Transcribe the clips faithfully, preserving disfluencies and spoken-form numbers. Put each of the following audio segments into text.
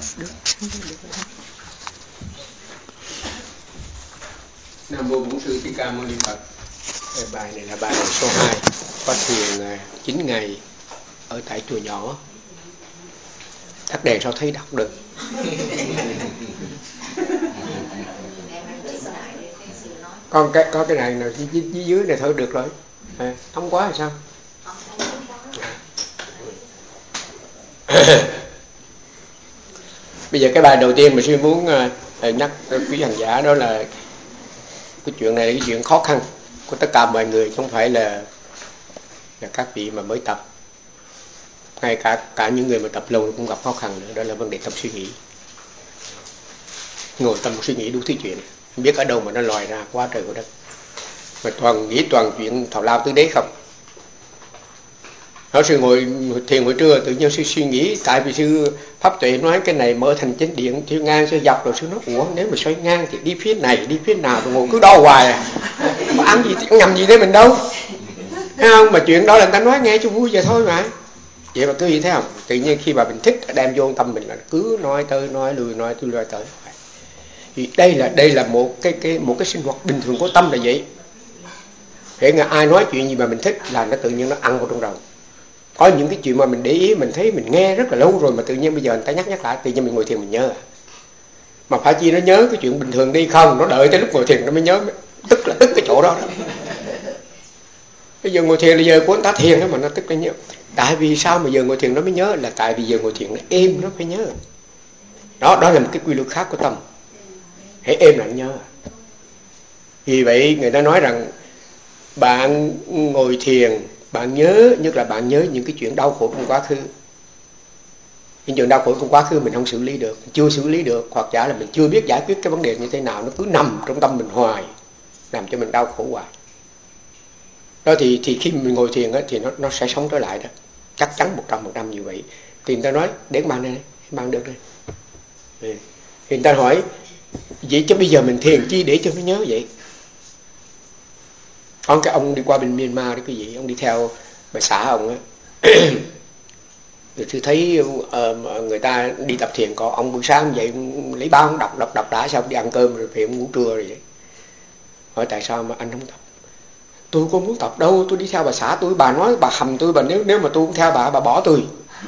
Nam mô Bổn Sư Thích Ca Mâu Ni Phật. Bài này là bài số hai, có thiền chín ngày ở tại chùa nhỏ. Tắt đèn sao thấy đọc được. Con cái có cái này nào dưới, dưới này thôi được rồi. À, không quá thì sao? Bây giờ cái bài đầu tiên mà sư muốn uh, nhắc quý hành giả đó là cái chuyện này là cái chuyện khó khăn của tất cả mọi người, không phải là, là các vị mà mới tập, ngay cả cả những người mà tập lâu cũng gặp khó khăn nữa. Đó là vấn đề tâm suy nghĩ. Ngồi tâm suy nghĩ đủ thứ chuyện, không biết ở đâu mà nó lòi ra quá trời của đất, mà toàn nghĩ toàn chuyện thảo lao tứ đế không. Nói sư ngồi thiền buổi trưa tự nhiên sư suy nghĩ, tại vì sư pháp tuệ nói cái này mở thành chánh điện theo ngang cho dọc, rồi sư nói ủa nếu mà xoay ngang thì đi phía này đi phía nào, rồi ngồi cứ đo hoài à, mà ăn gì thì ngầm gì đấy mình đâu, thấy không? Mà chuyện đó là người ta nói nghe cho vui vậy thôi mà. Vậy mà cứ gì thấy không, tự nhiên khi mà mình thích đem vô tâm mình là cứ nói tới nói lui nói tới lui tới. Thì đây là đây là một cái cái một cái sinh hoạt bình thường của tâm là vậy. Để nghe ai nói chuyện gì mà mình thích là nó tự nhiên nó ăn vào trong đầu. Có những cái chuyện mà mình để ý, mình thấy mình nghe rất là lâu rồi mà tự nhiên bây giờ người ta nhắc nhắc lại, tự nhiên mình ngồi thiền mình nhớ à. Mà phải chi nó nhớ cái chuyện bình thường đi không, nó đợi tới lúc ngồi thiền nó mới nhớ, tức là tức cái chỗ đó đó. Bây giờ ngồi thiền là giờ của người ta thiền đó mà nó tức là nhớ. Tại vì sao mà giờ ngồi thiền nó mới nhớ, là tại vì giờ ngồi thiền nó êm nó phải nhớ. Đó, đó là một cái quy luật khác của tâm. Hãy êm là nó nhớ. Vì vậy người ta nói rằng bạn ngồi thiền, bạn nhớ, nhất là bạn nhớ những cái chuyện đau khổ trong quá khứ. Những chuyện đau khổ trong quá khứ mình không xử lý được, chưa xử lý được, hoặc giả là mình chưa biết giải quyết cái vấn đề như thế nào, nó cứ nằm trong tâm mình hoài, làm cho mình đau khổ hoài. Đó thì thì khi mình ngồi thiền á, thì nó nó sẽ sống trở lại đó, chắc chắn một trăm phần trăm như vậy. Thì người ta nói đến bàn này, bàn được đây. Thì người ta hỏi vậy chứ bây giờ mình thiền chi để cho nó nhớ vậy? Có cái ông đi qua bên Myanmar đó quý vị, ông đi theo bà xã ông á. Rồi tôi thấy uh, người ta đi tập thiền, có ông buổi sáng vậy lấy báo ông đọc đọc đọc đã, xong đi ăn cơm rồi về ông ngủ trưa rồi vậy. Hỏi tại sao mà anh không tập? Tôi không muốn tập đâu, tôi đi theo bà xã tôi, bà nói bà hầm tôi, bà nếu nếu mà tôi không theo bà bà bỏ tôi.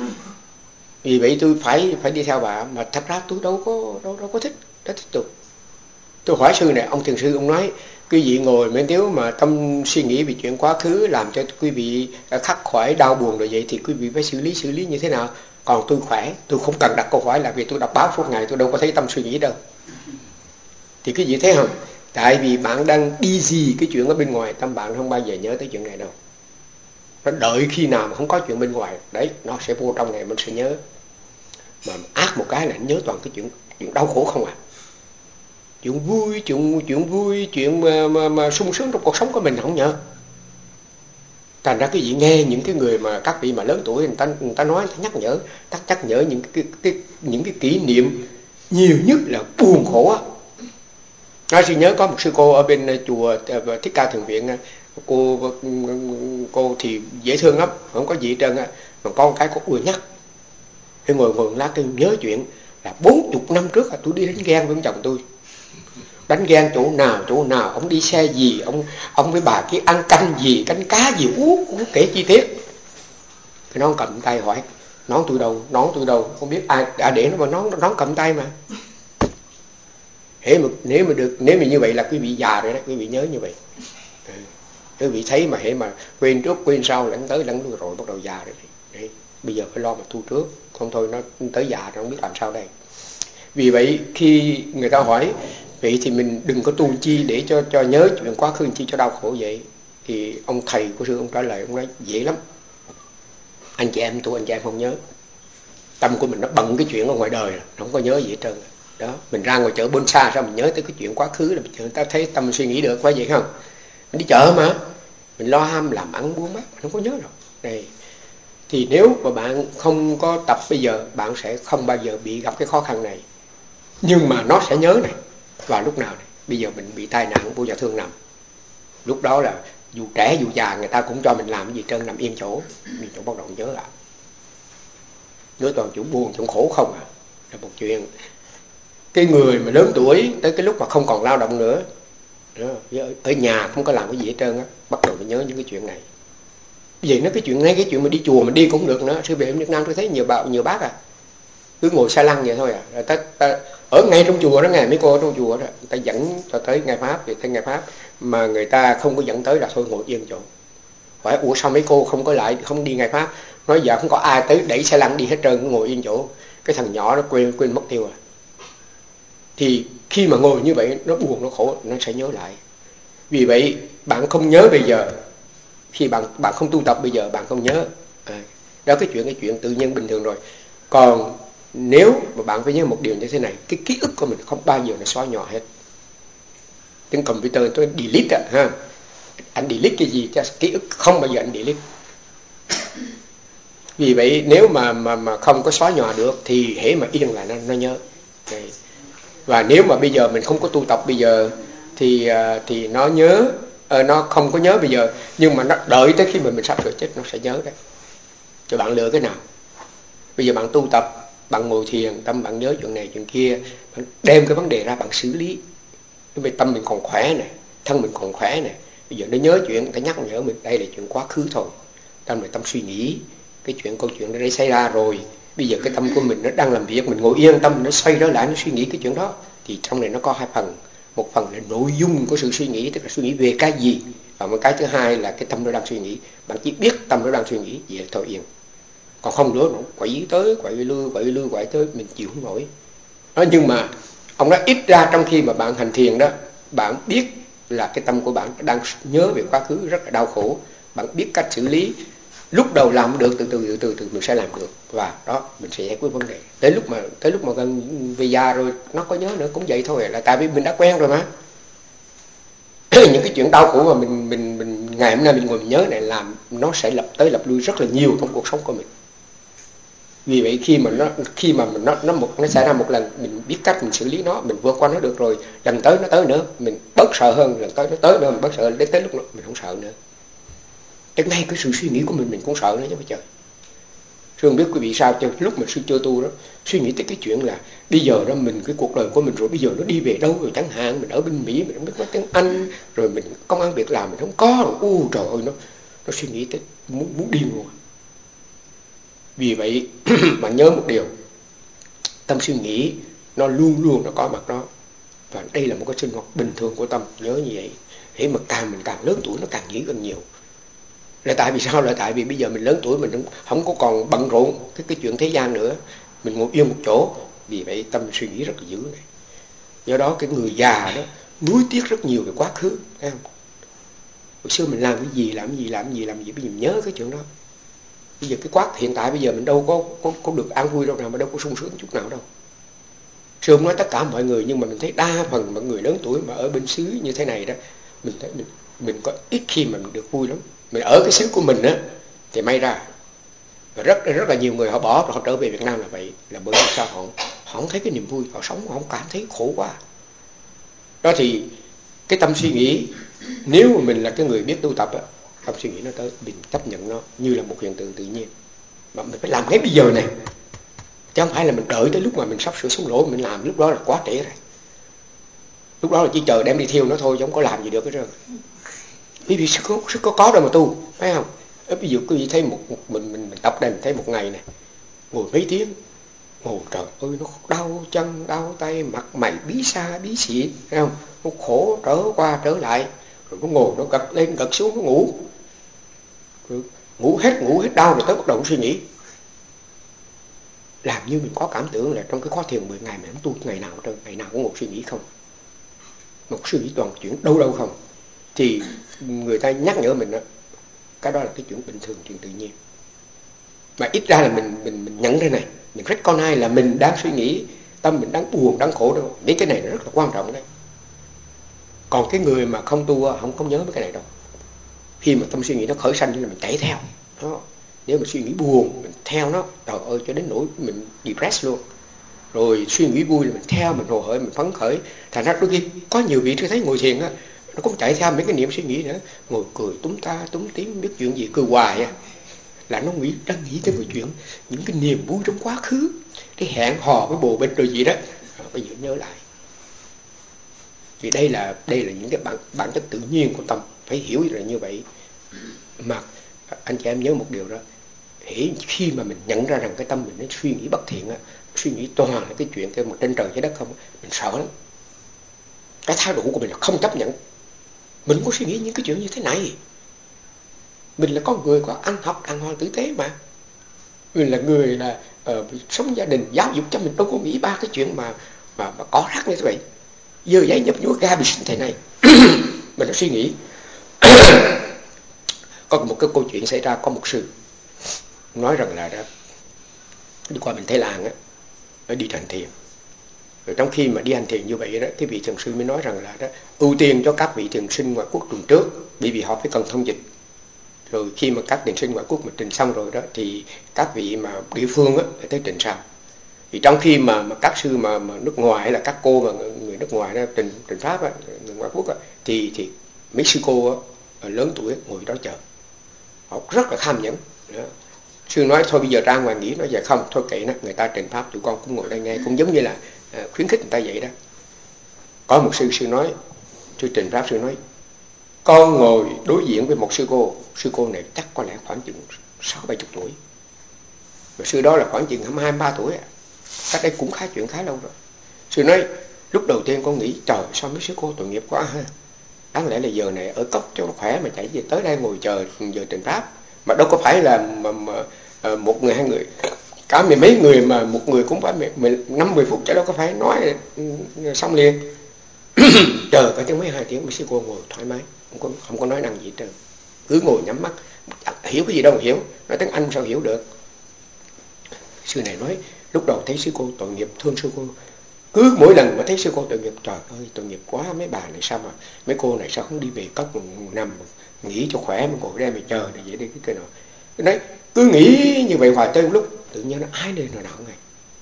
Vì vậy tôi phải phải đi theo bà, mà thật ra tôi đâu có đâu đâu có thích, rất thích tục. Tôi hỏi sư này, ông thiền sư ông nói quý vị ngồi mấy nếu mà tâm suy nghĩ về chuyện quá khứ làm cho quý vị khắc khoải đau buồn rồi vậy thì quý vị phải xử lý xử lý như thế nào? Còn tôi khỏe, tôi không cần đặt câu hỏi, là vì tôi đọc báo suốt ngày tôi đâu có thấy tâm suy nghĩ đâu. Thì quý vị thấy không? Tại vì bạn đang đi gì cái chuyện ở bên ngoài, tâm bạn không bao giờ nhớ tới chuyện này đâu. Nó đợi khi nào mà không có chuyện bên ngoài, đấy nó sẽ vô trong này mình sẽ nhớ. Mà ác một cái là nhớ toàn cái chuyện chuyện đau khổ không à. Chuyện vui, chuyện chuyện vui, chuyện mà, mà, mà sung sướng trong cuộc sống của mình không nhớ. Thành ra cái vị nghe những cái người mà các vị mà lớn tuổi người ta người ta nói, người ta nhắc nhở, ta nhắc nhở những cái, cái những cái kỷ niệm nhiều nhất là buồn khổ á. Nói sư nhớ có một sư cô ở bên chùa Thích Ca Thiền Viện, cô cô thì dễ thương lắm, không có gì hết trơn á, mà có một cái cô ưa nhắc. Thế ngồi ngồi lát tôi nhớ chuyện là bốn chục năm trước là tôi đi đánh ghen với ông chồng tôi. Đánh ghen chỗ nào chỗ nào, ông đi xe gì, ông ông với bà kia ăn canh gì, canh cá gì, uống cũng kể chi tiết. Cái nó cầm tay hỏi nón tôi đâu, nón tôi đâu, không biết ai đã để nó mà nón nón cầm tay mà. Hễ mà nếu mà được, nếu mà như vậy là quý vị già rồi đó, quý vị nhớ như vậy. Ừ. Quý vị thấy mà hễ mà quên trước quên sau lẫn tới lẫn lui rồi bắt đầu già rồi. Đấy. Bây giờ phải lo mà thu trước, không thôi nó tới già rồi không biết làm sao đây. Vì vậy khi người ta hỏi vậy thì mình đừng có tu chi để cho cho nhớ chuyện quá khứ chi cho đau khổ vậy. Thì ông thầy của sư ông trả lời, ông nói dễ lắm. Anh chị em tu anh chị em không nhớ. Tâm của mình nó bận cái chuyện ở ngoài đời, không có nhớ gì hết trơn. Đó, mình ra ngoài chợ Bôn Sa sao mình nhớ tới cái chuyện quá khứ là người ta thấy tâm suy nghĩ được, phải vậy không? Mình đi chợ mà, mình lo ham làm ăn buôn bán, mình không có nhớ đâu. Đây. Thì nếu mà bạn không có tập bây giờ, bạn sẽ không bao giờ bị gặp cái khó khăn này. Nhưng mà nó sẽ nhớ này, vào lúc nào này. Bây giờ mình bị tai nạn vô nhà thương nằm, lúc đó là dù trẻ dù già người ta cũng cho mình làm cái gì trơn, nằm yên chỗ, mình chỗ bắt đầu nhớ lại. Nhớ toàn chuyện buồn, chuyện khổ không à. là một chuyện. Cái người mà lớn tuổi tới cái lúc mà không còn lao động nữa, ở nhà không có làm cái gì hết trơn á, bắt đầu mới nhớ những cái chuyện này. Vậy nó cái chuyện ngay cái chuyện mà đi chùa mình đi cũng được nữa. Sư về Việt Nam tôi thấy nhiều bà nhiều bác à, cứ ngồi xa lăng vậy thôi à. Rồi ta, ta, ở ngay trong chùa đó, ngày mấy cô ở trong chùa đó, người ta dẫn cho tới ngày pháp thì tới ngày pháp, mà người ta không có dẫn tới là thôi ngồi yên chỗ. Hỏi ủa sao mấy cô không có lại, không đi ngày pháp? Nói giờ không có ai tới đẩy xe lăn đi hết trơn, ngồi yên chỗ. Cái thằng nhỏ nó quên quên mất tiêu à. Thì khi mà ngồi như vậy nó buồn nó khổ, nó sẽ nhớ lại. Vì vậy bạn không nhớ bây giờ, khi bạn bạn không tu tập bây giờ bạn không nhớ. À, đó cái chuyện cái chuyện tự nhiên bình thường rồi. Còn nếu mà bạn phải nhớ một điều như thế này, cái ký ức của mình không bao giờ nó xóa nhòa hết. Trên computer tôi delete à, ha. Anh delete cái gì cho ký ức không bao giờ anh delete. Vì vậy nếu mà mà mà không có xóa nhòa được thì hễ mà yên là nó nó nhớ. Đấy. Và nếu mà bây giờ mình không có tu tập bây giờ thì thì nó nhớ, nó không có nhớ bây giờ, nhưng mà nó đợi tới khi mà mình sắp sửa chết nó sẽ nhớ đấy. Cho bạn lựa cái nào. Bây giờ bạn tu tập, bạn ngồi thiền, tâm bạn nhớ chuyện này chuyện kia, bạn đem cái vấn đề ra bạn xử lý. Vì tâm mình còn khỏe này, thân mình còn khỏe này, bây giờ nó nhớ chuyện, người ta nhắc nhở mình, đây là chuyện quá khứ thôi. Tâm này tâm suy nghĩ, cái chuyện câu chuyện đã xảy ra rồi. Bây giờ cái tâm của mình nó đang làm việc, mình ngồi yên tâm nó xoay trở lại nó suy nghĩ cái chuyện đó. Thì trong này nó có hai phần. Một phần là nội dung của sự suy nghĩ, tức là suy nghĩ về cái gì. Và một cái thứ hai là cái tâm nó đang suy nghĩ. Bạn chỉ biết tâm nó đang suy nghĩ, vậy là thôi yên. Còn không nữa nó quậy tới, quậy lui, quậy lui, quậy tới, mình chịu không nổi. Đó, nhưng mà ông nói ít ra trong khi mà bạn hành thiền đó, bạn biết là cái tâm của bạn đang nhớ về quá khứ rất là đau khổ. Bạn biết cách xử lý. Lúc đầu làm được, từ từ từ từ từ mình sẽ làm được, và đó mình sẽ giải quyết vấn đề. Tới lúc mà tới lúc mà gần về già rồi nó có nhớ nữa cũng vậy thôi, là tại vì mình đã quen rồi mà. Những cái chuyện đau khổ mà mình mình mình ngày hôm nay mình ngồi mình nhớ này, làm nó sẽ lập tới lập lui rất là nhiều trong cuộc sống của mình. Vì vậy khi mà nó khi mà mình nó nó một nó xảy ra một lần, mình biết cách mình xử lý nó, mình vượt qua nó được rồi, lần tới nó tới nữa mình bớt sợ hơn, lần tới nó tới nữa mình bớt sợ, đến tới lúc đó mình không sợ nữa. Cái ngay cái sự suy nghĩ của mình mình cũng sợ nữa chứ bây giờ. Sư không biết quý vị sao, cho lúc mà sư chưa tu đó, suy nghĩ tới cái chuyện là bây giờ đó mình, cái cuộc đời của mình rồi bây giờ nó đi về đâu rồi chẳng hạn, mình ở bên Mỹ mình không biết nói tiếng Anh, rồi mình công ăn việc làm mình không có rồi, u trời ơi, nó nó suy nghĩ tới muốn muốn điên luôn. Vì vậy bạn nhớ một điều, tâm suy nghĩ nó luôn luôn nó có mặt đó, và đây là một cái sinh hoạt bình thường của tâm, nhớ như vậy. Thế mà càng mình càng lớn tuổi nó càng nghĩ gần nhiều. Là tại vì sao? Là tại vì bây giờ mình lớn tuổi mình không, không có còn bận rộn cái, cái chuyện thế gian nữa, mình ngồi yên một chỗ. Vì vậy tâm suy nghĩ rất là dữ này. Do đó cái người già đó nuối tiếc rất nhiều về quá khứ, thấy không? Hồi xưa mình làm cái gì làm cái gì làm cái gì làm cái gì, bây giờ mình nhớ cái chuyện đó. Bây giờ cái quá hiện tại bây giờ mình đâu có có, có được an vui đâu nào, mà đâu có sung sướng chút nào đâu. Sư không nói tất cả mọi người, nhưng mà mình thấy đa phần mọi người lớn tuổi mà ở bên xứ như thế này đó, mình thấy mình mình có ít khi mà mình được vui lắm. Mình ở cái xứ của mình á thì may ra, và rất rất là nhiều người họ bỏ rồi họ trở về Việt Nam là vậy, là bởi vì sao họ họ không thấy cái niềm vui, họ sống họ không cảm thấy khổ quá. Đó thì cái tâm suy nghĩ, nếu mà mình là cái người biết tu tập á, tâm suy nghĩ nó tới, mình chấp nhận nó như là một hiện tượng tự nhiên, mà mình phải làm ngay bây giờ này, chứ không phải là mình đợi tới lúc mà mình sắp sửa xuống lỗ mình làm, lúc đó là quá trễ rồi. Lúc đó là chỉ chờ đem đi thiêu nó thôi, chứ không có làm gì được hết trơn. Bởi vì sức có, sức có có đâu mà tu, phải không? Ví dụ quý vị thấy một, một mình, mình mình tập đây, mình thấy một ngày này ngồi mấy tiếng, ngồi trời ơi nó đau chân đau tay, mặt mày bí xa bí xị, thấy không? Nó khổ trở qua trở lại, rồi nó ngồi nó gật lên gật xuống nó ngủ, rồi ngủ hết ngủ hết đau rồi tới bắt đầu suy nghĩ. Làm như mình có cảm tưởng là trong cái khóa thiền mười ngày mình không tu ngày nào hết trơn, ngày nào cũng ngồi suy nghĩ không, một suy nghĩ toàn chuyện đâu đâu không. Thì người ta nhắc nhở mình đó, cái đó là cái chuyện bình thường, chuyện tự nhiên. Mà ít ra là mình mình mình nhận ra này, mình recognize là mình đang suy nghĩ, tâm mình đang buồn đang khổ đâu. Mấy cái này nó rất là quan trọng đấy. Còn cái người mà không tu không không nhớ mấy cái này đâu. Khi mà tâm suy nghĩ nó khởi sanh thì là mình chạy theo đó. Nếu mà suy nghĩ buồn mình theo nó, trời ơi cho đến nỗi mình depressed luôn. Rồi suy nghĩ vui là mình theo, mình hồ hởi, mình phấn khởi. Thành ra đôi khi có nhiều vị tôi thấy ngồi thiền á, nó cũng chạy theo mấy cái niệm suy nghĩ nữa, ngồi cười túm ta túm tím biết chuyện gì, cười hoài á. là nó nghĩ đang nghĩ tới cái chuyện những cái niềm vui trong quá khứ, cái hẹn hò với bồ bịch rồi gì đó, à, bây giờ nhớ lại. Vì đây là đây là những cái bản bản chất tự nhiên của tâm, phải hiểu là như vậy. Mà anh chị em nhớ một điều đó, hễ khi mà mình nhận ra rằng cái tâm mình nó suy nghĩ bất thiện á, suy nghĩ toàn là cái chuyện cái một trên trời dưới đất không, mình sợ lắm. Cái thái độ của mình là không chấp nhận. Mình có suy nghĩ những cái chuyện như thế này. Mình là con người có ăn học đàng hoàng tử tế mà. Mình là người là uh, sống gia đình giáo dục cho mình, đâu có nghĩ ba cái chuyện mà mà, mà có rắc như thế vậy. Dơ giấy nhấp nhúa ga bị sinh thế này. Mình đã suy nghĩ. Có một cái câu chuyện xảy ra, có một sư nói rằng là đó, đi qua bên Thái Lan á, nó đi hành thiền. Rồi trong khi mà đi hành thiền như vậy đó, cái vị thiền sư mới nói rằng là đó, ưu tiên cho các vị thiền sinh ngoại quốc tuần trước, bởi vì họ phải cần thông dịch. Rồi khi mà các thiền sinh ngoại quốc mà trình xong rồi đó, thì các vị mà địa phương á tới trình sau. Thì trong khi mà, mà các sư mà, mà nước ngoài hay là các cô mà người nước ngoài đó trình trình pháp á, người ngoại quốc á, thì thì mấy sư cô á, lớn tuổi ngồi đó chờ. Họ rất là kham nhẫn. Đó. Sư nói thôi bây giờ ra ngoài nghỉ, nói vậy không, thôi kệ nó, người ta trình pháp tụi con cũng ngồi đây nghe, cũng giống như là à, khuyến khích người ta vậy đó. Có một sư sư nói, sư trình pháp sư nói, con ngồi đối diện với một sư cô, sư cô này chắc có lẽ khoảng chừng sáu bảy chục tuổi, và sư đó là khoảng chừng hai mươi ba tuổi, cách đây cũng khá chuyện khá lâu rồi. Sư nói lúc đầu tiên con nghĩ trời sao mấy sư cô tội nghiệp quá ha, đáng lẽ là giờ này ở cốc cho nó khỏe mà chạy về tới đây ngồi chờ giờ trình pháp, mà đâu có phải là mà, mà, à, một người hai người, cả mười mấy người mà một người cũng phải năm mười phút, chứ đâu có phải nói xong liền. Chờ cả tiếng mấy hai tiếng mấy sư cô ngồi thoải mái, không có không có nói năng gì hết trơn, cứ ngồi nhắm mắt, hiểu cái gì đâu mà hiểu, nói tiếng Anh sao hiểu được. Sư này nói lúc đầu thấy sư cô tội nghiệp, thương sư cô, cứ mỗi lần mà thấy sư cô tội nghiệp, trời ơi tội nghiệp quá, mấy bà này sao mà mấy cô này sao không đi về cốc nằm nghỉ cho khỏe mà ngồi đây mà chờ để vậy đi cái kia nọ. Đấy, cứ nghĩ như vậy hoài, tới lúc tự nhiên nó ái lên rồi nọ ngày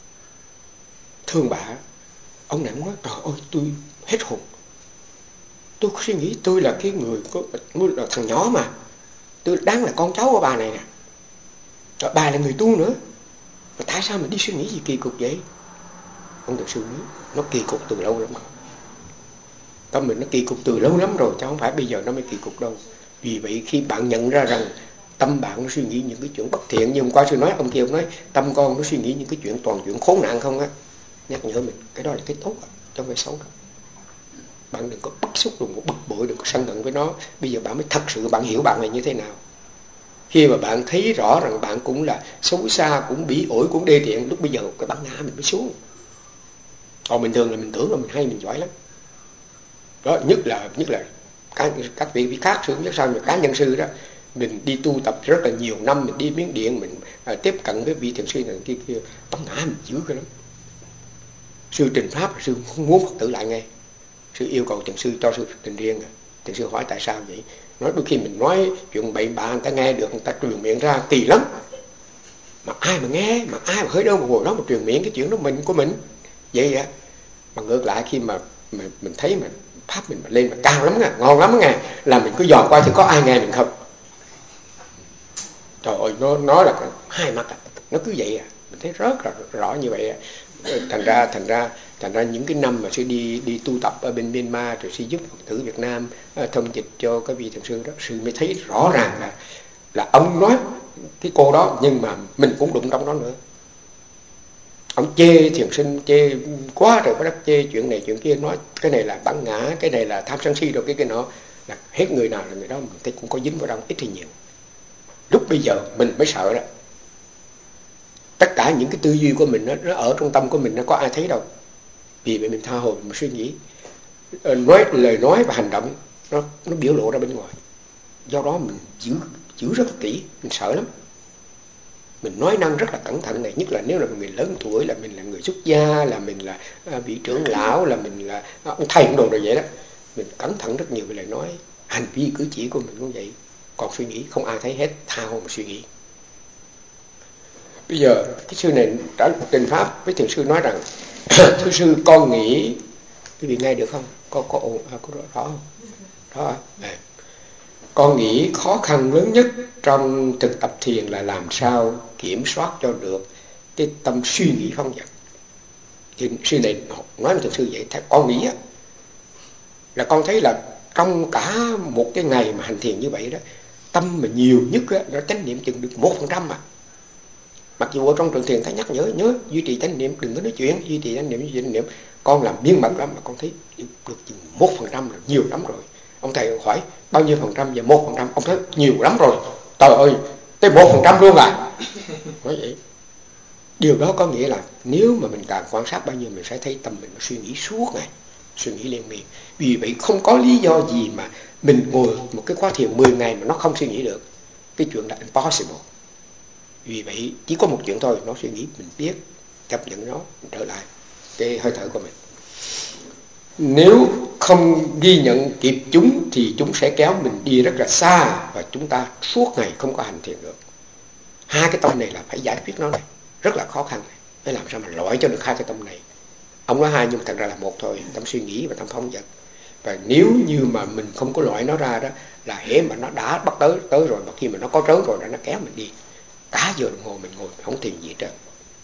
thương bà. Ông này nói trời ơi tôi hết hồn. Tôi suy nghĩ tôi là cái người có là thằng nhỏ mà, tôi đáng là con cháu của bà này nè, rồi bà là người tu nữa, mà tại sao mình đi suy nghĩ gì kỳ cục vậy? Ông được sư nói nó kỳ cục từ lâu lắm rồi. Tâm mình nó kỳ cục từ lâu lắm rồi, chứ không phải bây giờ nó mới kỳ cục đâu. Vì vậy khi bạn nhận ra rằng tâm bạn nó suy nghĩ những cái chuyện bất thiện, như hôm qua sư nói, ông kia ông nói tâm con nó suy nghĩ những cái chuyện toàn chuyện khốn nạn không á, nhắc nhở mình cái đó là cái tốt đó, chứ không phải xấu đâu. Bạn đừng có bức xúc, đừng có bực bội, đừng có sân hận với nó. Bây giờ bạn mới thật sự bạn hiểu bạn là như thế nào. Khi mà bạn thấy rõ rằng bạn cũng là xấu xa, cũng bỉ ổi, cũng đê tiện, lúc bây giờ cái bản ngã mình mới xuống. Còn bình thường là mình tưởng là mình hay, mình giỏi lắm. Đó, nhất là nhất là các, các vị vị khác sư, nhất sao mà cá nhân sư đó, mình đi tu tập rất là nhiều năm, mình đi Miến Điện, mình à, tiếp cận với vị thiền sư này kia kia, bản ngã mình dữ cái lắm. Sư trình pháp, sư không muốn Phật tử lại nghe. Sư yêu cầu thiền sư cho sư trình riêng. Thiền sư hỏi tại sao vậy? Nói đôi khi mình nói chuyện bậy bạ người ta nghe được, người ta truyền miệng ra kỳ lắm. Mà ai mà nghe, mà ai mà hơi đâu mà ngồi đó mà truyền miệng cái chuyện đó mình của mình. Vậy á. Mà ngược lại khi mà mình, mình thấy mình pháp mình mà lên mà cao lắm nha, ngon lắm nha, là mình cứ dò qua thì có ai nghe mình không. Trời ơi, nó nó là hai mặt à. Nó cứ vậy à, mình thấy rất là rõ như vậy à. Thành ra thành ra thành ra những cái năm mà sư đi đi tu tập ở bên Myanmar, rồi sư giúp Phật tử Việt Nam thông dịch cho cái vị thiền sư đó, sư mới thấy rõ ràng là là ông nói cái cô đó, nhưng mà mình cũng đụng trong đó nữa. Ông chê thiền sinh, chê quá rồi, bắt đầu chê chuyện này chuyện kia, nói cái này là bản ngã, cái này là tham sân si, rồi cái cái nọ, là hết người nào là người đó mình thấy cũng có dính vào trong, ít hay nhiều. Lúc bây giờ mình mới sợ đó. Tất cả những cái tư duy của mình nó, nó ở trong tâm của mình, nó có ai thấy đâu. Vì vậy mình tha hồ mình suy nghĩ, nói lời nói và hành động nó nó biểu lộ ra bên ngoài. Do đó mình giữ giữ rất là kỹ, mình sợ lắm. Mình nói năng rất là cẩn thận này, nhất là nếu là người lớn tuổi, là mình là người xuất gia, là mình là à, vị trưởng lão, là mình là à, ông thầy đồ rồi vậy đó. Mình cẩn thận rất nhiều về lời nói, hành vi cử chỉ của mình cũng vậy. Còn suy nghĩ không ai thấy hết, tha hồ mà suy nghĩ. Bây giờ cái sư này trả trình pháp với thiền sư nói rằng thưa sư con nghĩ, quý vị nghe được không? Có có ổn à, có rõ không? Đó à. Con nghĩ khó khăn lớn nhất trong thực tập thiền là làm sao kiểm soát cho được cái tâm suy nghĩ phóng dật. Thì sư này nói với thượng sư vậy, theo con nghĩ á, là con thấy là trong cả một cái ngày mà hành thiền như vậy đó, tâm mà nhiều nhất á, nó chánh niệm chừng được một phần trăm mà. Mặc dù ở trong trường thiền ta nhắc nhớ nhớ duy trì chánh niệm, đừng có nói chuyện, duy trì chánh niệm, duy trì chánh niệm. Con làm miên mật lắm mà con thấy được chừng một phần trăm là nhiều lắm rồi. Ông thầy hỏi bao nhiêu phần trăm và một phần trăm, ông thấy nhiều lắm rồi. Trời ơi, tới một phần trăm luôn à? Nói vậy. Điều đó có nghĩa là nếu mà mình càng quan sát bao nhiêu mình sẽ thấy tâm mình nó suy nghĩ suốt ngày, suy nghĩ liên miên. Vì vậy không có lý do gì mà mình ngồi một cái khóa thiền mười ngày mà nó không suy nghĩ được. Cái chuyện là impossible. Vì vậy chỉ có một chuyện thôi, nó suy nghĩ mình biết, chấp nhận nó, mình trở lại cái hơi thở của mình. Nếu không ghi nhận kịp chúng thì chúng sẽ kéo mình đi rất là xa và chúng ta suốt ngày không có hành thiền được. Hai cái tâm này là phải giải quyết nó này, rất là khó khăn này. Phải làm sao mà loại cho được hai cái tâm này. Ông nói hai nhưng mà thật ra là một thôi, tâm suy nghĩ và tâm phóng dật. Và nếu như mà mình không có loại nó ra đó, là hễ mà nó đã bắt tới tới rồi, mà khi mà nó có trớn rồi đó, nó kéo mình đi. Cả giờ đồng hồ mình ngồi không thiền gì hết trơn.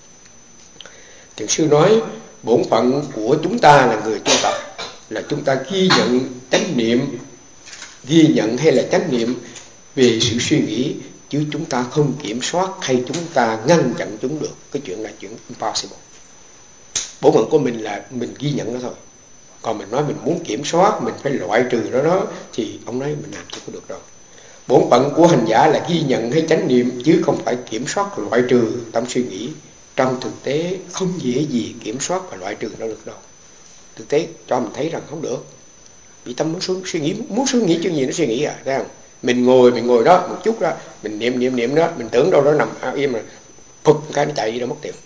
Thiền sư nói bổn phận của chúng ta là người tu tập là chúng ta ghi nhận chánh niệm, ghi nhận hay là chánh niệm về sự suy nghĩ, chứ chúng ta không kiểm soát hay chúng ta ngăn chặn chúng được. Cái chuyện là chuyện impossible. Bổn phận của mình là mình ghi nhận nó thôi. Còn mình nói mình muốn kiểm soát, mình phải loại trừ nó đó, thì ông nói mình làm chưa có được đâu. Bổn phận của hành giả là ghi nhận hay chánh niệm, chứ không phải kiểm soát loại trừ tâm suy nghĩ. Trong thực tế không dễ gì kiểm soát và loại trừ nó được đâu. Thực tế cho mình thấy rằng không được. Vì tâm muốn suy nghĩ, muốn suy nghĩ chuyện gì nó suy nghĩ à, thấy không? Mình ngồi, mình ngồi đó một chút đó, mình niệm niệm niệm đó, mình tưởng đâu đó nằm à, im rồi, phụt cái nó chạy đi đâu mất tiêu.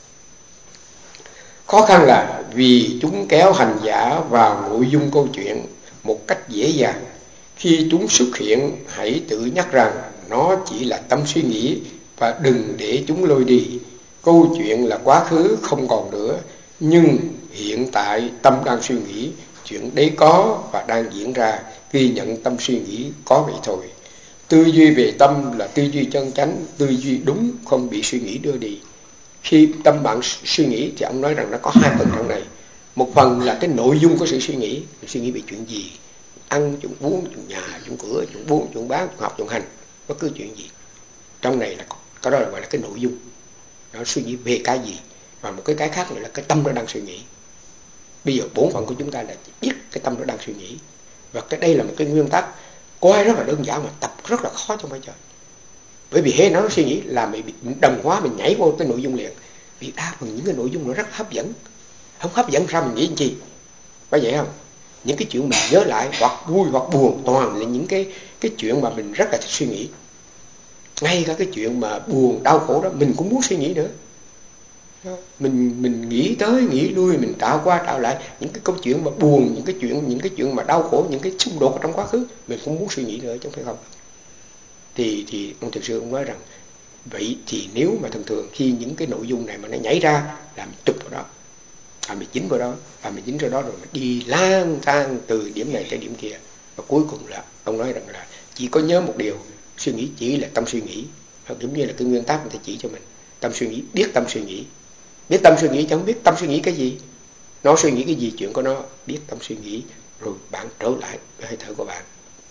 Khó khăn là vì chúng kéo hành giả vào nội dung câu chuyện một cách dễ dàng. Khi chúng xuất hiện, hãy tự nhắc rằng nó chỉ là tâm suy nghĩ và đừng để chúng lôi đi. Câu chuyện là quá khứ không còn nữa, nhưng hiện tại tâm đang suy nghĩ, chuyện đấy có và đang diễn ra, ghi nhận tâm suy nghĩ có vậy thôi. Tư duy về tâm là tư duy chân chánh, tư duy đúng, không bị suy nghĩ đưa đi. Khi tâm bạn suy nghĩ thì ông nói rằng nó có hai phần trong này. Một phần là cái nội dung của sự suy nghĩ, suy nghĩ về chuyện gì, ăn, chuyện uống, chuyện nhà, chuyện cửa, chuyện buôn, chuyện bán, chuyện học, chuyện hành, bất cứ chuyện gì. Trong này là có đó là gọi là cái nội dung. Nó suy nghĩ về cái gì. Và một cái cái khác nữa là cái tâm nó đang suy nghĩ. Bây giờ bổn phận của chúng ta là biết cái tâm nó đang suy nghĩ. Và cái đây là một cái nguyên tắc coi rất là đơn giản mà tập rất là khó trong vai trò. Bởi vì hễ nó suy nghĩ là mình bị đồng hóa, mình nhảy vô cái nội dung liền. Vì đa phần những cái nội dung nó rất hấp dẫn. Không hấp dẫn sao mình nghĩ gì? Phải vậy không? Những cái chuyện mình nhớ lại hoặc vui hoặc buồn toàn là những cái cái chuyện mà mình rất là thích suy nghĩ. Ngay cả cái chuyện mà buồn, đau khổ đó mình cũng muốn suy nghĩ nữa. Mình mình nghĩ tới, nghĩ lui, mình tạo qua tạo lại những cái câu chuyện mà buồn, những cái chuyện những cái chuyện mà đau khổ, những cái xung đột ở trong quá khứ, mình cũng muốn suy nghĩ nữa chứ không phải không. Thì thì ông thực sự ông nói rằng vậy thì nếu mà thường thường khi những cái nội dung này mà nó nhảy ra là mình chụp vào đó, à mình dính vào đó, à mình dính vào đó rồi mình đi lang thang từ điểm này tới điểm kia, và cuối cùng là ông nói rằng là chỉ có nhớ một điều, suy nghĩ chỉ là tâm suy nghĩ, giống như là cái nguyên tắc người ta chỉ cho mình, tâm suy nghĩ, biết tâm suy nghĩ, biết tâm suy nghĩ chẳng biết tâm suy nghĩ cái gì, nó suy nghĩ cái gì chuyện của nó, biết tâm suy nghĩ rồi bạn trở lại với hơi thở của bạn.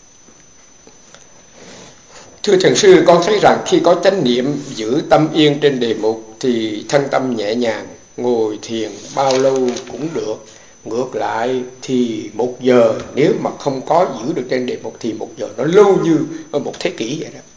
Thưa thiền sư, con thấy rằng khi có chánh niệm giữ tâm yên trên đề mục thì thân tâm nhẹ nhàng, ngồi thiền bao lâu cũng được. Ngược lại thì một giờ nếu mà không có giữ được trên đề mục thì một giờ nó lâu như một thế kỷ vậy đó.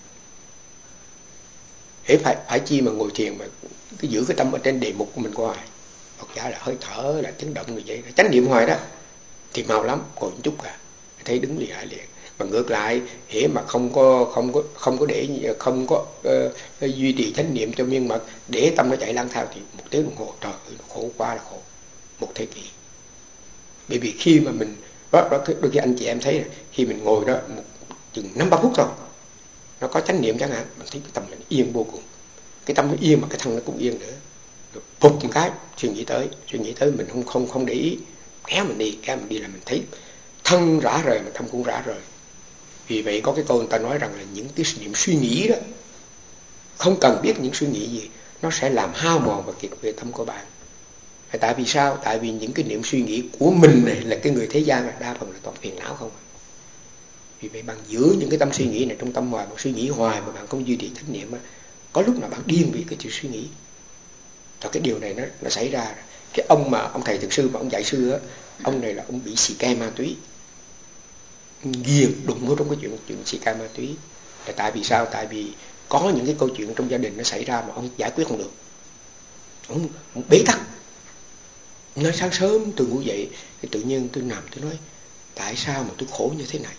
Hễ phải, phải chi mà ngồi thiền mà cứ giữ cái tâm ở trên đề mục của mình hoài. Hoặc giả là hơi thở, là tiếng động như vậy, chánh niệm hoài đó thì mau lắm, còn chút cả, thấy đứng liền lại liền. Mà ngược lại hễ mà không có không có không có để không có uh, duy trì chánh niệm cho miên mật, để tâm nó chạy lang thang thì một tiếng đồng hồ, trời ơi nó khổ quá là khổ, một thế kỷ. Bởi vì khi mà mình đó, đó đôi khi anh chị em thấy khi mình ngồi đó một chừng năm ba phút thôi, nó có chánh niệm chẳng hạn, mình thấy cái tâm mình yên vô cùng, cái tâm nó yên mà cái thân nó cũng yên nữa. Rồi phục một cái suy nghĩ tới suy nghĩ tới mình không không không để ý, kéo mình đi kéo mình đi là mình thấy thân rã rời mà tâm cũng rã rời. Vì vậy có cái câu người ta nói rằng là những cái niệm suy nghĩ đó, không cần biết những suy nghĩ gì, nó sẽ làm hao mòn và kiệt quệ tâm của bạn. Tại vì sao? Tại vì những cái niệm suy nghĩ của mình này là cái người thế gian, là đa phần là toàn phiền não không. Vì vậy bạn giữ những cái tâm suy nghĩ này trong tâm hoài, bạn suy nghĩ hoài mà bạn không duy trì chánh niệm, có lúc nào bạn điên vì cái chuyện suy nghĩ. Và cái điều này nó, nó xảy ra. Cái ông mà ông thầy thực sư mà ông dạy sư á, ông này là ông bị xì ke ma túy, ghiền đụng vào trong cái chuyện chuyện xì ke ma túy. Là tại vì sao? Tại vì có những cái câu chuyện trong gia đình nó xảy ra mà ông giải quyết không được, ông, ông bế tắc. Nói sáng sớm tôi ngủ dậy, thì tự nhiên tôi nằm tôi nói tại sao mà tôi khổ như thế này.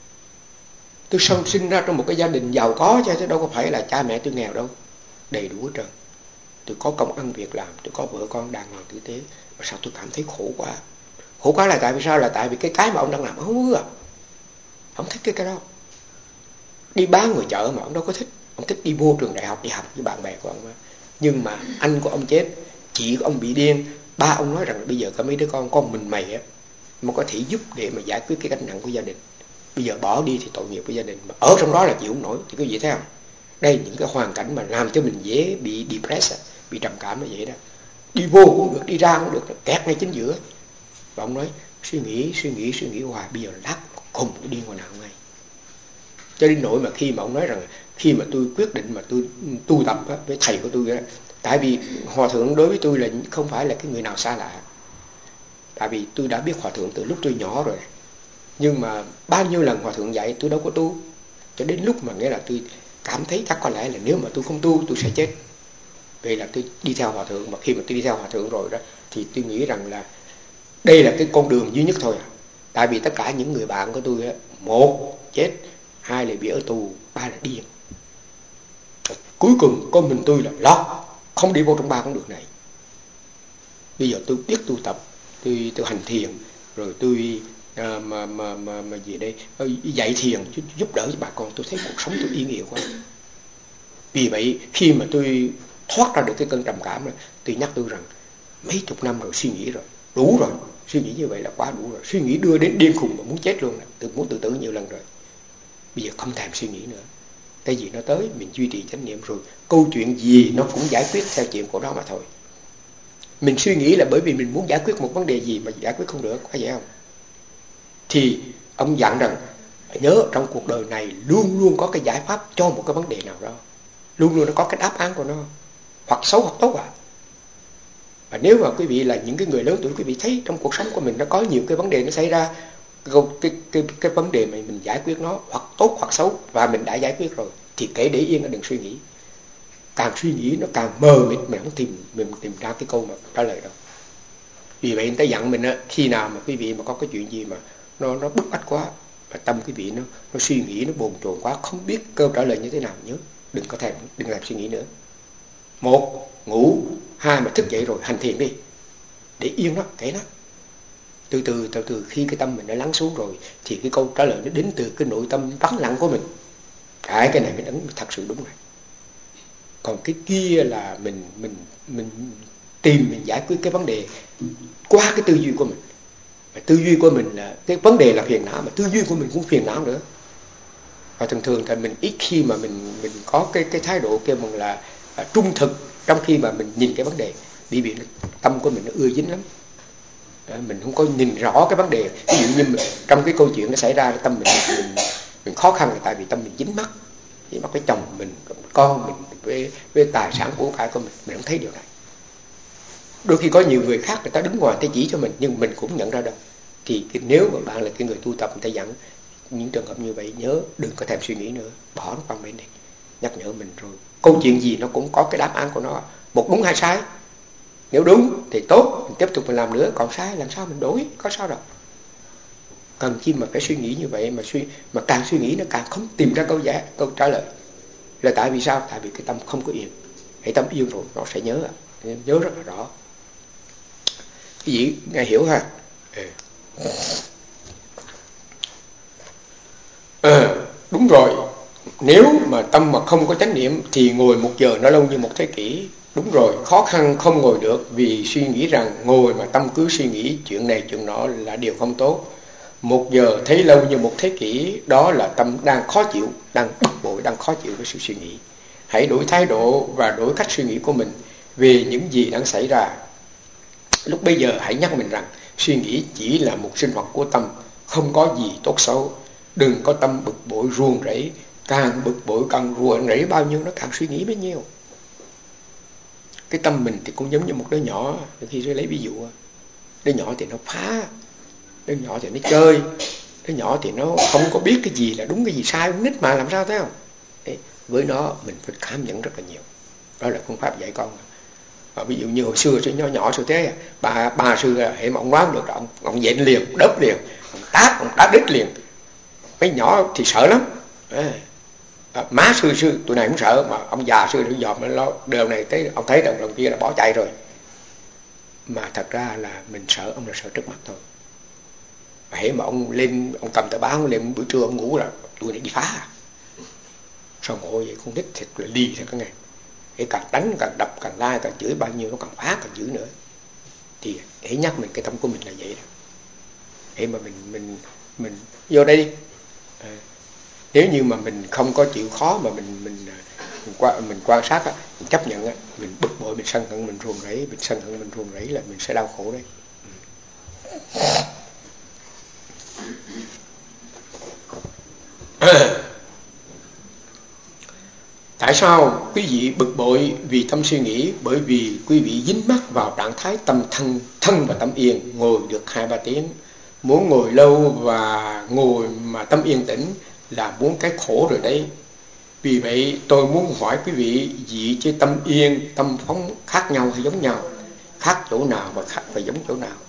Tôi song sinh ra trong một cái gia đình giàu có chứ, chứ đâu có phải là cha mẹ tôi nghèo đâu, đầy đủ hết trơn. Tôi có công ăn việc làm, tôi có vợ con đàng hoàng tử tế, mà sao tôi cảm thấy khổ quá. Khổ quá là tại vì sao? Là tại vì cái cái mà ông đang làm ông không ưa, ông thích cái cái đó. Đi bán ngoài chợ mà ông đâu có thích, ông thích đi vô trường đại học đi học với bạn bè của ông mà. Nhưng mà anh của ông chết, chị của ông bị điên, ba ông nói rằng là bây giờ có mấy đứa con con mình mày á mà có thể giúp để mà giải quyết cái gánh nặng của gia đình. Bây giờ bỏ đi thì tội nghiệp của gia đình, mà ở trong đó là chịu không nổi. Thì quý vị thấy không? Đây những cái hoàn cảnh mà làm cho mình dễ bị depressed, bị trầm cảm là vậy đó. Đi vô cũng được, đi ra cũng được, kẹt ngay chính giữa. Và ông nói suy nghĩ, suy nghĩ, suy nghĩ hoài, bây giờ lát khùng điên ngoài nào ngay. Cho đến nỗi mà khi mà ông nói rằng khi mà tôi quyết định mà tôi tu tập á, với thầy của tôi á, tại vì hòa thượng đối với tôi là không phải là cái người nào xa lạ. Tại vì tôi đã biết hòa thượng từ lúc tôi nhỏ rồi. Nhưng mà bao nhiêu lần hòa thượng dạy tôi đâu có tu. Cho đến lúc mà nghĩa là tôi cảm thấy chắc có lẽ là nếu mà tôi không tu tôi sẽ chết. Vậy là tôi đi theo hòa thượng. Mà khi mà tôi đi theo hòa thượng rồi đó, thì tôi nghĩ rằng là đây là cái con đường duy nhất thôi à. Tại vì tất cả những người bạn của tôi á, một chết, hai là bị ở tù, ba là điên. Cuối cùng có mình tôi là lót, không đi vô trong ba con đường này. Bây giờ tôi biết tu tập, tôi tôi hành thiền, rồi tôi à, mà mà mà mà gì đây dạy thiền giúp đỡ với bà con, tôi thấy cuộc sống tôi ý nghĩa quá. Vì vậy khi mà tôi thoát ra được cái cơn trầm cảm này, tôi nhắc tôi rằng mấy chục năm rồi suy nghĩ rồi, đủ rồi, suy nghĩ như vậy là quá đủ rồi, suy nghĩ đưa đến điên khùng và muốn chết luôn, tôi muốn tự tử nhiều lần rồi. Bây giờ không thèm suy nghĩ nữa, cái gì nó tới mình duy trì chánh niệm, rồi câu chuyện gì nó cũng giải quyết theo chuyện của nó mà thôi. Mình suy nghĩ là bởi vì mình muốn giải quyết một vấn đề gì mà giải quyết không được, có vậy không? Thì ông dặn rằng nhớ trong cuộc đời này luôn luôn có cái giải pháp cho một cái vấn đề nào đó, luôn luôn nó có cái đáp án của nó, hoặc xấu hoặc tốt à. Và nếu mà quý vị là những cái người lớn tuổi, quý vị thấy trong cuộc sống của mình nó có nhiều cái vấn đề nó xảy ra, cái, cái, cái, cái vấn đề mà mình giải quyết nó hoặc tốt hoặc xấu và mình đã giải quyết rồi, thì kể để yên, đừng suy nghĩ. Càng suy nghĩ nó càng mờ mịt, mình không tìm mình tìm ra cái câu mà trả lời đâu. Vì vậy người ta dặn mình á, khi nào mà quý vị mà có cái chuyện gì mà nó nó bức bách quá, và tâm quý vị nó nó suy nghĩ nó bồn chồn quá, không biết câu trả lời như thế nào, nhớ đừng có thèm, đừng làm suy nghĩ nữa. Một, ngủ. Hai, mà thức dậy rồi hành thiền đi, để yên nó, kể nó. Từ từ từ từ khi cái tâm mình đã lắng xuống rồi, thì cái câu trả lời nó đến từ cái nội tâm vắng lặng của mình. Cái cái này mới đúng, thật sự đúng này. Còn cái kia là mình mình mình tìm mình giải quyết cái vấn đề qua cái tư duy của mình. Và tư duy của mình là cái vấn đề là phiền não, mà tư duy của mình cũng phiền não nữa. Và thường thường thì mình ít khi mà mình mình có cái cái thái độ kêu bằng là à, trung thực trong khi mà mình nhìn cái vấn đề. Bởi vì tâm của mình nó ưa dính lắm. Đó, mình không có nhìn rõ cái vấn đề. Ví dụ như mình, trong cái câu chuyện nó xảy ra, tâm mình mình, mình khó khăn là tại vì tâm mình dính mắc, dính mắc với chồng mình, con mình, với, với tài sản của cải của mình, mình không thấy điều này. Đôi khi có nhiều người khác người ta đứng ngoài người ta chỉ cho mình, nhưng mình cũng nhận ra đâu. Thì cái, nếu mà bạn là cái người tu tập, người ta dặn những trường hợp như vậy, nhớ đừng có thèm suy nghĩ nữa, bỏ nó qua bên đi, nhắc nhở mình rồi. Câu chuyện gì nó cũng có cái đáp án của nó, một đúng hai sai. Nếu đúng thì tốt, mình tiếp tục mình làm nữa, còn sai làm sao mình đổi, có sao đâu. Cần chi mà phải suy nghĩ như vậy, mà suy mà càng suy nghĩ nó càng không tìm ra câu giải, câu trả lời. Là tại vì sao? Tại vì cái tâm không có yên. Hãy tâm yên rồi nó sẽ nhớ, nhớ rất là rõ. Cái gì nghe hiểu ha? Ừ. À, đúng rồi. Nếu mà tâm mà không có chánh niệm thì ngồi một giờ nó lâu như một thế kỷ. Đúng rồi, khó khăn không ngồi được vì suy nghĩ rằng ngồi mà tâm cứ suy nghĩ chuyện này chuyện nọ là điều không tốt. Một giờ thấy lâu như một thế kỷ, đó là tâm đang khó chịu, đang bực bội, đang khó chịu với sự suy nghĩ. Hãy đổi thái độ và đổi cách suy nghĩ của mình về những gì đang xảy ra. Lúc bây giờ hãy nhắc mình rằng suy nghĩ chỉ là một sinh hoạt của tâm, không có gì tốt xấu. Đừng có tâm bực bội ruồng rẫy, càng bực bội càng ruồng rẫy bao nhiêu nó càng suy nghĩ bấy nhiêu. Cái tâm mình thì cũng giống như một đứa nhỏ, khi tôi lấy ví dụ, đứa nhỏ thì nó phá, đứa nhỏ thì nó chơi, đứa nhỏ thì nó không có biết cái gì là đúng cái gì sai, con nít mà làm sao thấy không? Đấy, với nó mình phải cảm nhận rất là nhiều. Đó là phương pháp dạy con. Và ví dụ như hồi xưa nhỏ nhỏ xưa thế, bà bà xưa hệ mà ông đoán được ông ông dậy liền, đớp liền, ông tát ông tát đít liền. Mấy nhỏ thì sợ lắm. À, à, má xưa xưa tụi này cũng sợ, mà ông già xưa nó dòm nó đều này thấy ông thấy đồng đồng kia là bỏ chạy rồi. Mà thật ra là mình sợ ông là sợ trước mặt thôi. Và hễ mà ông lên ông cầm tờ báo ông lên buổi trưa ông ngủ là tụi này đi phá. Sao ngồi vậy con nít thiệt là ly thật các ngày. Hễ càng đánh càng đập càng la càng chửi bao nhiêu nó càng phá càng dữ nữa. Thì hãy nhắc mình cái tâm của mình là vậy đó. Hễ mà mình mình mình vô đây đi. À, nếu như mà mình không có chịu khó mà mình mình mình quan mình quan sát á, mình chấp nhận á, mình bực bội, mình sân hận, mình ruồng rẫy, mình sân hận, mình ruồng rẫy là mình sẽ đau khổ đấy. Tại sao quý vị bực bội vì tâm suy nghĩ? Bởi vì quý vị dính mắc vào trạng thái tâm thân, thân và tâm yên, ngồi được hai ba tiếng. Muốn ngồi lâu và ngồi mà tâm yên tĩnh là muốn cái khổ rồi đấy. Vì vậy tôi muốn hỏi quý vị, vị chứ tâm yên, tâm phóng khác nhau hay giống nhau? Khác chỗ nào và khác và giống chỗ nào?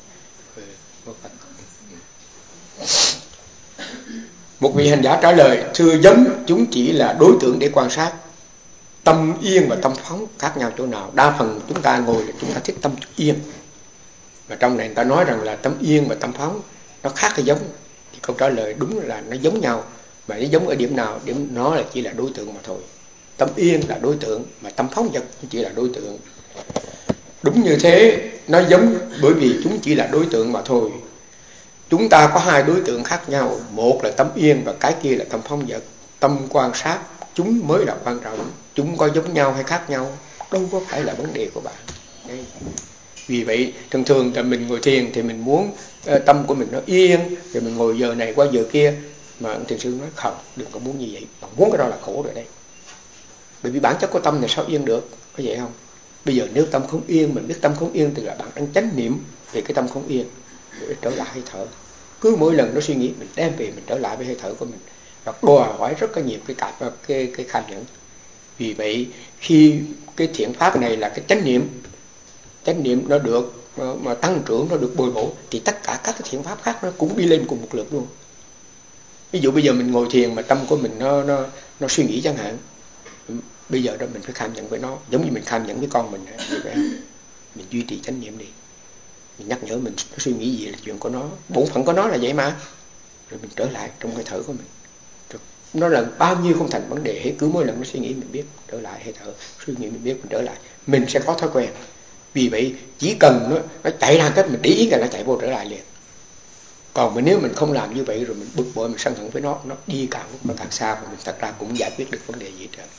Một vị hành giả trả lời, thưa giống, chúng chỉ là đối tượng để quan sát. Tâm yên và tâm phóng khác nhau chỗ nào? Đa phần chúng ta ngồi là chúng ta thích tâm yên. Và trong này người ta nói rằng là tâm yên và tâm phóng nó khác hay giống? Thì câu trả lời đúng là nó giống nhau. Mà nó giống ở điểm nào? Điểm nó là chỉ là đối tượng mà thôi. Tâm yên là đối tượng, mà tâm phóng dật chỉ là đối tượng. Đúng như thế, nó giống bởi vì chúng chỉ là đối tượng mà thôi. Chúng ta có hai đối tượng khác nhau, một là tâm yên và cái kia là tâm phóng dật. Tâm quan sát chúng mới là quan trọng. Chúng có giống nhau hay khác nhau đâu có phải là vấn đề của bạn. Đấy. Vì vậy thường thường là mình ngồi thiền thì mình muốn uh, tâm của mình nó yên, rồi mình ngồi giờ này qua giờ kia. Mà ông thiền sư nói không, đừng có muốn như vậy. Bạn muốn cái đó là khổ rồi đấy. Bởi vì bản chất của tâm này sao yên được, có vậy không? Bây giờ nếu tâm không yên, mình biết tâm không yên thì là bạn đang chánh niệm về cái tâm không yên, để trở lại hơi thở. Cứ mỗi lần nó suy nghĩ mình đem về mình trở lại với hơi thở của mình, và đòi hỏi rất là nhiều cái cảm cái cái kham nhẫn. Vì vậy khi cái thiện pháp này là cái chánh niệm, chánh niệm nó được mà, mà tăng trưởng, nó được bồi bổ, thì tất cả các cái thiện pháp khác nó cũng đi lên cùng một lượt luôn. Ví dụ bây giờ mình ngồi thiền mà tâm của mình nó nó nó suy nghĩ chẳng hạn, bây giờ đó mình phải kham nhận với nó, giống như mình kham nhận với con mình vậy. Mình duy trì chánh niệm đi, mình nhắc nhở mình nó suy nghĩ gì là chuyện của nó, bổn phận của nó là vậy mà. Rồi mình trở lại trong hơi thở của mình. Rồi nó là bao nhiêu không thành vấn đề, hết cứ mỗi lần nó suy nghĩ mình biết trở lại hơi thở, suy nghĩ mình biết mình trở lại, mình sẽ có thói quen. Vì vậy chỉ cần nó nó chạy ra cách mình để ý là nó chạy vô trở lại liền. Còn mà nếu mình không làm như vậy rồi mình bực bội, mình sân hận với nó, nó đi càng lúc nó càng xa, và mình thật ra cũng giải quyết được vấn đề gì hết.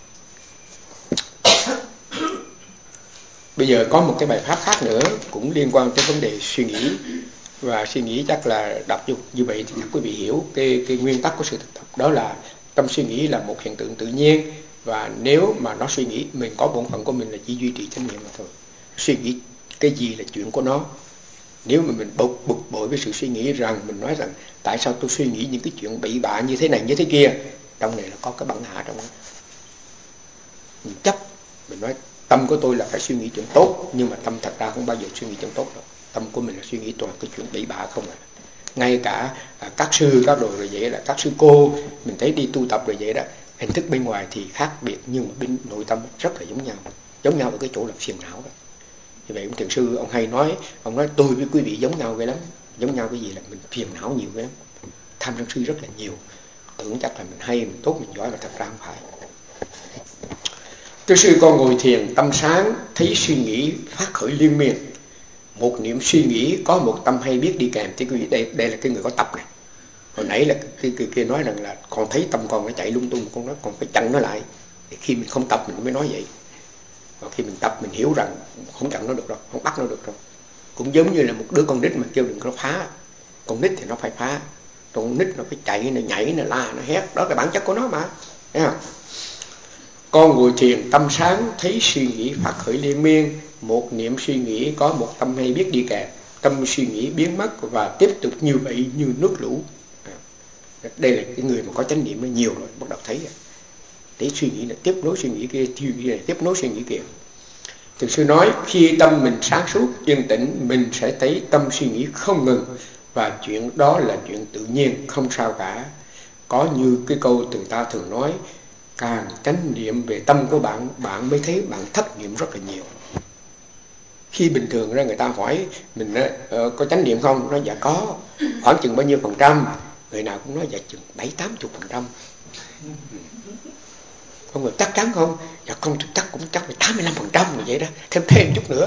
Bây giờ có một cái bài pháp khác nữa cũng liên quan tới vấn đề suy nghĩ. Và suy nghĩ chắc là đọc như vậy thì quý vị hiểu cái, cái nguyên tắc của sự thực tập. Đó là tâm suy nghĩ là một hiện tượng tự nhiên, và nếu mà nó suy nghĩ, mình có bổn phận của mình là chỉ duy trì chánh niệm mà thôi. Suy nghĩ cái gì là chuyện của nó. Nếu mà mình bực, bực bội với sự suy nghĩ rằng mình nói rằng tại sao tôi suy nghĩ những cái chuyện bậy bạ như thế này như thế kia, trong này là có cái bản hạ trong đó. Mình chấp, mình nói tâm của tôi là phải suy nghĩ chuyện tốt, nhưng mà tâm thật ra không bao giờ suy nghĩ chuyện tốt đâu. Tâm của mình là suy nghĩ toàn cái chuyện bậy bạ không à. Ngay cả à, các sư các đồ rồi vậy là các sư cô mình thấy đi tu tập rồi vậy đó, hình thức bên ngoài thì khác biệt nhưng mà bên nội tâm rất là giống nhau, giống nhau ở cái chỗ là phiền não đó. Vì vậy ông thiền sư ông hay nói, ông nói tôi với quý vị giống nhau vậy lắm. Giống nhau cái gì là mình phiền não nhiều lắm, tham sân si rất là nhiều, tưởng chắc là mình hay, mình tốt, mình giỏi mà thật ra không phải. Thưa sư, con ngồi thiền tâm sáng thấy suy nghĩ phát khởi liên miên, một niệm suy nghĩ có một tâm hay biết đi kèm. Thì quý vị, đây đây là cái người có tập này. Hồi nãy là cái người kia nói rằng là con thấy tâm con nó chạy lung tung, con nói con phải chặn nó lại. Thì khi mình không tập mình mới nói vậy. Còn khi mình tập mình hiểu rằng không chặn nó được đâu, không bắt nó được đâu. Cũng giống như là một đứa con nít mà kêu đừng có phá. Con nít thì nó phải phá, con nít nó phải chạy, nó nhảy, nó la, nó hét. Đó là bản chất của nó mà, thấy không? Con ngồi thiền tâm sáng, thấy suy nghĩ phát khởi liên miên, một niệm suy nghĩ có một tâm hay biết đi kèm. Tâm suy nghĩ biến mất và tiếp tục như vậy như nước lũ. Đây là cái người mà có chánh niệm nó nhiều rồi, bắt đầu thấy rồi. Để suy nghĩ là tiếp nối suy nghĩ kia, suy nghĩ này tiếp nối suy nghĩ kia. Thiền sư nói khi tâm mình sáng suốt yên tĩnh, mình sẽ thấy tâm suy nghĩ không ngừng, và chuyện đó là chuyện tự nhiên, không sao cả. Có như cái câu từ ta thường nói, càng chánh niệm về tâm của bạn, bạn mới thấy bạn thất niệm rất là nhiều. Khi bình thường ra người ta hỏi mình uh, có chánh niệm không, nói dạ có, khoảng chừng bao nhiêu phần trăm, người nào cũng nói dạ chừng bảy tám chục phần trăm. Không người chắc chắn không, dạ không chắc cũng chắc là tám mươi lăm phần trăm như vậy đó, thêm thêm chút nữa.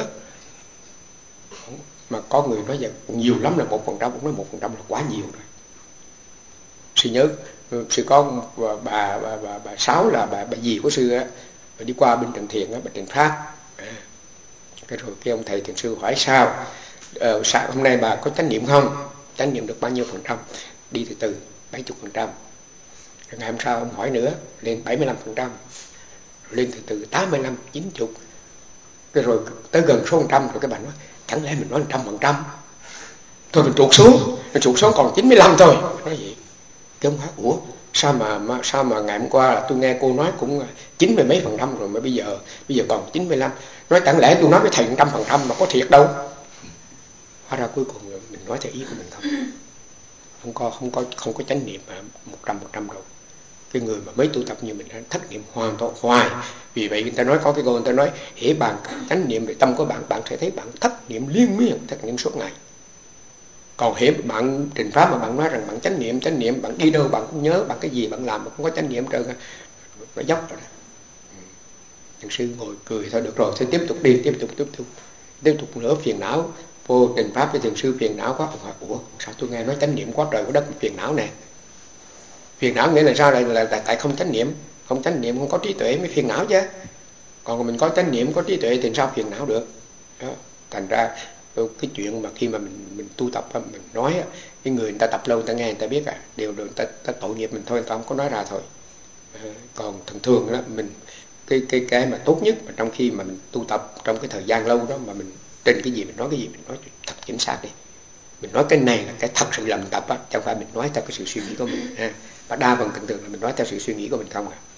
Mà có người nói dạ nhiều lắm là một phần trăm, cũng nói một phần trăm là quá nhiều rồi. Sư nhớ sư có bà bà bà, bà, bà Sáu là bà bà dì của sư á, đi qua bên Trần Thiện á, bà Trần Phát. À, cái rồi cái ông thầy thiền sư hỏi sao, ờ, sao hôm nay bà có chánh niệm không, chánh niệm được bao nhiêu phần trăm, đi từ từ bảy mươi phần trăm. Ngày hôm sau ông hỏi nữa lên bảy mươi lăm phần trăm, lên từ từ tám mươi lăm, chín mươi. Cái rồi tới gần số phần trăm rồi cái bà nói chẳng lẽ mình nói một trăm phần trăm, thôi mình tuột xuống, mình tuột xuống còn chín mươi lăm thôi. Nói vậy cái ông hỏi ủa sao mà, mà sao mà ngày hôm qua tôi nghe cô nói cũng chín mươi mấy phần trăm rồi mà bây giờ bây giờ còn chín mươi lăm. Nói chẳng lẽ tôi nói với thầy một trăm phần trăm mà có thiệt đâu. Hóa ra cuối cùng mình nói theo ý của mình không, không có không có không có chánh niệm một trăm phần trăm đâu. Cái người mà mới tu tập như mình thất niệm hoàn toàn hoài. Vì vậy người ta nói có cái câu người ta nói hễ bạn chánh niệm về tâm của bạn, bạn sẽ thấy bạn thất niệm liên miên, thất niệm suốt ngày. Còn hễ bạn trình pháp mà bạn nói rằng bạn chánh niệm chánh niệm, bạn đi đâu bạn cũng nhớ, bạn cái gì bạn làm mà không có chánh niệm trơn, nó dốc rồi đó. Thiền sư ngồi cười thôi, được rồi, sẽ tiếp tục đi, tiếp tục tiếp tục tiếp tục nữa phiền não. Vô trình pháp với thiền sư phiền não quá, ông hỏi ủa sao tôi nghe nói chánh niệm quá trời quá đất phiền não nè. Phiền não nghĩa là sao? Là, là, là tại không chánh niệm, không chánh niệm không có trí tuệ mới phiền não chứ. Còn mình có chánh niệm có trí tuệ thì sao phiền não được đó. Thành ra cái chuyện mà khi mà mình mình tu tập mình nói cái người người ta tập lâu người ta nghe người ta biết à, đều được ta, ta tội nghiệp mình thôi, người ta không có nói ra thôi. À, còn thường thường đó mình cái cái cái mà tốt nhất mà trong khi mà mình tu tập trong cái thời gian lâu đó mà mình trên cái gì mình nói cái gì mình nói thật chính xác đi. Mình nói cái này là cái thật sự là mình tập á, chẳng phải mình nói theo cái sự suy nghĩ của mình ha. Và đa phần thường thường là mình nói theo sự suy nghĩ của mình không à.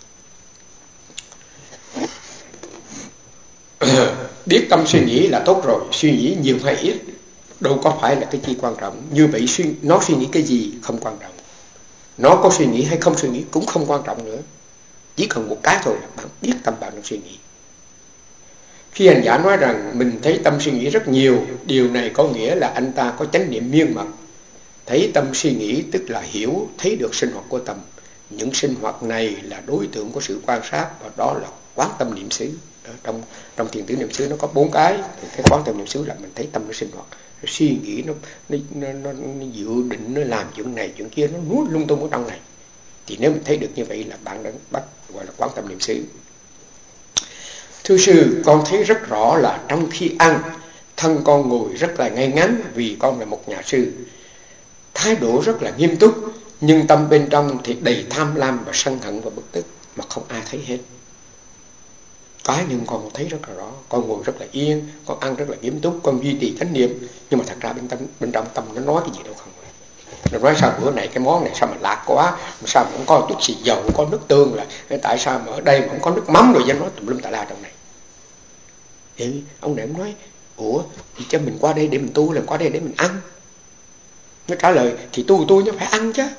Biết tâm suy nghĩ là tốt rồi, suy nghĩ nhiều hay ít đâu có phải là cái chi quan trọng. Như vậy suy, nó suy nghĩ cái gì không quan trọng, nó có suy nghĩ hay không suy nghĩ cũng không quan trọng nữa. Chỉ cần một cái thôi là bạn biết tâm bạn đang suy nghĩ. Khi hành giả nói rằng mình thấy tâm suy nghĩ rất nhiều, điều này có nghĩa là anh ta có chánh niệm miên mật. Thấy tâm suy nghĩ tức là hiểu, thấy được sinh hoạt của tâm. Những sinh hoạt này là đối tượng của sự quan sát, và đó là quán tâm niệm xứ. Trong trong thiền tứ niệm xứ nó có bốn cái. Cái quán tâm niệm xứ là mình thấy tâm nó sinh hoạt, nó suy nghĩ, nó nó, nó, nó, nó dự định, nó làm chuyện này chuyện kia, nó nuốt lung tung ở trong này. Thì nếu mình thấy được như vậy là bạn đã bắt gọi là quán tâm niệm xứ. Thưa sư, con thấy rất rõ là trong khi ăn, thân con ngồi rất là ngay ngắn vì con là một nhà sư. Thái độ rất là nghiêm túc, nhưng tâm bên trong thì đầy tham lam và sân hận và bực tức mà không ai thấy hết. Cá nhân con thấy rất là rõ, con ngồi rất là yên, con ăn rất là nghiêm túc, con duy trì chánh niệm, nhưng mà thật ra bên tâm bên trong tâm nó nói cái gì đâu không. Nó nói sao bữa này cái món này sao mà lạc quá, sao mà không có chút xì dầu, không có nước tương, là tại sao mà ở đây mà không có nước mắm, rồi dân nói tùm lum tà la trong này. Thì ông này ông nói ủa thì cho mình qua đây để mình tu, làm qua đây để mình ăn. Nó trả lời thì tu tu nhưng phải ăn chứ.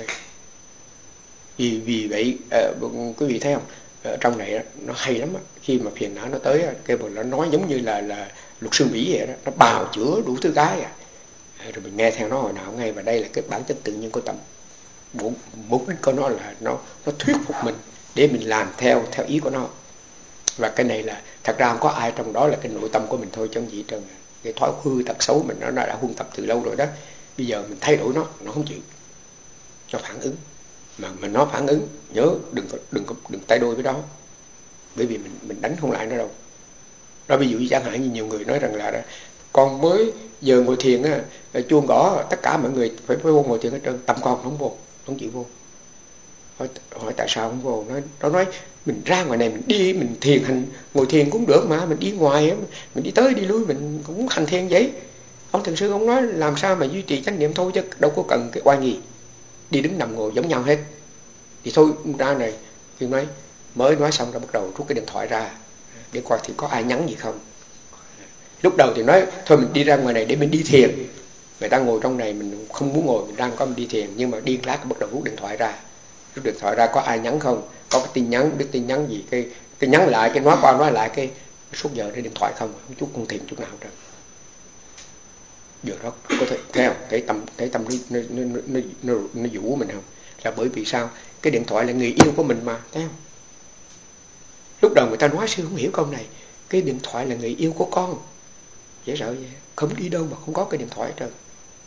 Vì vì vậy uh, quý vị thấy không, ở trong này nó hay lắm á. Khi mà phiền não nó tới cái bộ nó nói giống như là là luật sư Mỹ vậy đó, nó bào chữa đủ thứ cái à. Rồi mình nghe theo nó hồi nào ngay, và đây là cái bản chất tự nhiên của tâm. Mục đích của nó là nó nó thuyết phục mình để mình làm theo theo ý của nó. Và cái này là thật ra không có ai trong đó là cái nội tâm của mình thôi chứ không gì hết trơn. cái thói hư tật xấu mình nó đã huân tập từ lâu rồi đó. Bây giờ mình thay đổi nó, nó không chịu, nó phản ứng. Mà mình nó phản ứng, nhớ đừng có đừng có đừng tay đôi với đó, bởi vì mình mình đánh không lại nó đâu. Đó, ví dụ như chẳng hạn như nhiều người nói rằng là con mới giờ ngồi thiền á, chuông gõ tất cả mọi người phải phải vô ngồi thiền hết trơn, tâm con không vô, không chịu vô. Hỏi, hỏi tại sao không vô? Nó nó nói mình ra ngoài này mình đi mình thiền hành, ngồi thiền cũng được mà, mình đi ngoài á, mình đi tới đi lui mình cũng hành thiền vậy. Ông thiền sư ông nói làm sao mà duy trì chánh niệm thôi chứ đâu có cần cái oai nghi, đi đứng nằm ngồi giống nhau hết. Thì thôi ra này thì nói mới nói xong ra bắt đầu rút cái điện thoại ra để coi thì có ai nhắn gì không. Lúc đầu thì nói thôi mình đi ra ngoài này để mình đi thiền, người ta ngồi trong này mình không muốn ngồi, mình đang có mình đi thiền, nhưng mà điên lát bắt đầu rút điện thoại ra, rút điện thoại ra có ai nhắn không, có cái tin nhắn, biết tin nhắn gì, cái cái nhắn lại, cái nói qua nói lại, cái suốt giờ để điện thoại không, không chút con thiền chút nào hết. Giờ đó có thể thấy không, thấy tâm thấy tâm nó nó nó nó, nó, nó vũ mình không, là bởi vì sao? Cái điện thoại là người yêu của mình mà, thấy không? Lúc đầu người ta nói sư không hiểu câu này, cái điện thoại là người yêu của con, dễ sợ vậy, không đi đâu mà không có cái điện thoại hết trơn.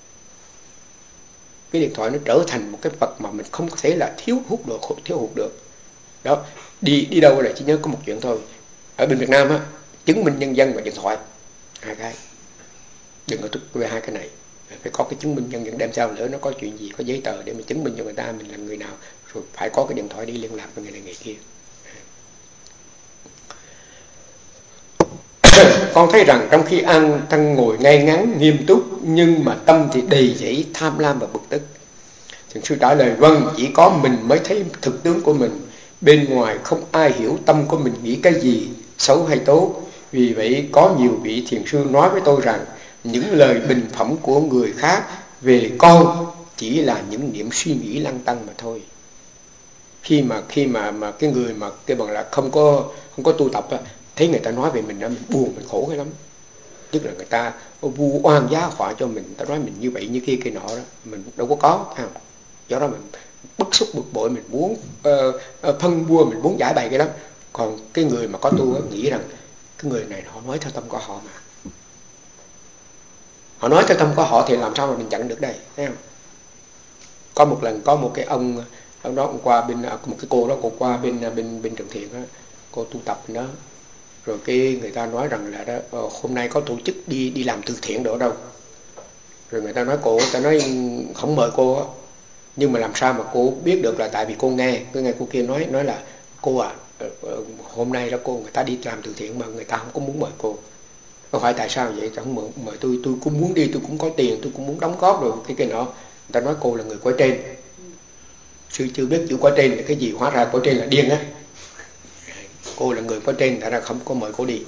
Cái điện thoại nó trở thành một cái vật mà mình không có thể là thiếu hút được, thiếu hụt được. Đó, đi đi đâu là chỉ nhớ có một chuyện thôi. Ở bên Việt Nam á, chứng minh nhân dân và điện thoại, hai cái. Đừng có về hai cái này, phải có cái chứng minh nhân dân, đem sao nữa nó có chuyện gì, có giấy tờ để mình chứng minh cho người ta mình là người nào, rồi phải có cái điện thoại đi liên lạc với người này người kia. Con thấy rằng trong khi ăn, thân ngồi ngay ngắn nghiêm túc, nhưng mà tâm thì đầy dẫy tham lam và bực tức. Thiền sư trả lời vâng, chỉ có mình mới thấy thực tướng của mình, bên ngoài không ai hiểu tâm của mình nghĩ cái gì, xấu hay tốt. Vì vậy có nhiều vị thiền sư nói với tôi rằng những lời bình phẩm của người khác về con chỉ là những niệm suy nghĩ lăng tăng mà thôi. Khi mà khi mà mà cái người mà cái bằng là không có không có tu tập á, thấy người ta nói về mình đó, mình buồn, mình khổ hay lắm. Tức là người ta vu oan giá họa cho mình, ta nói mình như vậy như kia kia nọ đó, mình đâu có có, thấy không? Do đó mình bức xúc bực bội, mình muốn uh, uh, phân bua, mình muốn giải bày cái lắm. Còn cái người mà có tu á, nghĩ rằng cái người này họ nói theo tâm của họ mà, họ nói theo tâm của họ thì làm sao mà mình chặn được đây, thấy không? Có một lần có một cái ông ông đó ông qua bên một cái cô đó, cô qua bên bên bên Trường Thiện đó, cô tu tập đó, rồi cái người ta nói rằng là đó hôm nay có tổ chức đi đi làm từ thiện đó đâu, rồi người ta nói cô, người ta nói không mời cô á, nhưng mà làm sao mà cô biết được, là tại vì cô nghe cái nghe cô kia nói nói là cô à, hôm nay là cô người ta đi làm từ thiện mà người ta không có muốn mời cô. Không phải tại sao vậy, không mời, mời tôi tôi cũng muốn đi, tôi cũng có tiền, tôi cũng muốn đóng góp rồi cái cái nọ. Người ta nói cô là người của trên. Sư chưa biết chữ của trên là cái gì, hóa ra của trên là điên á. Cô là người của trên, tại ra không có mời cô đi.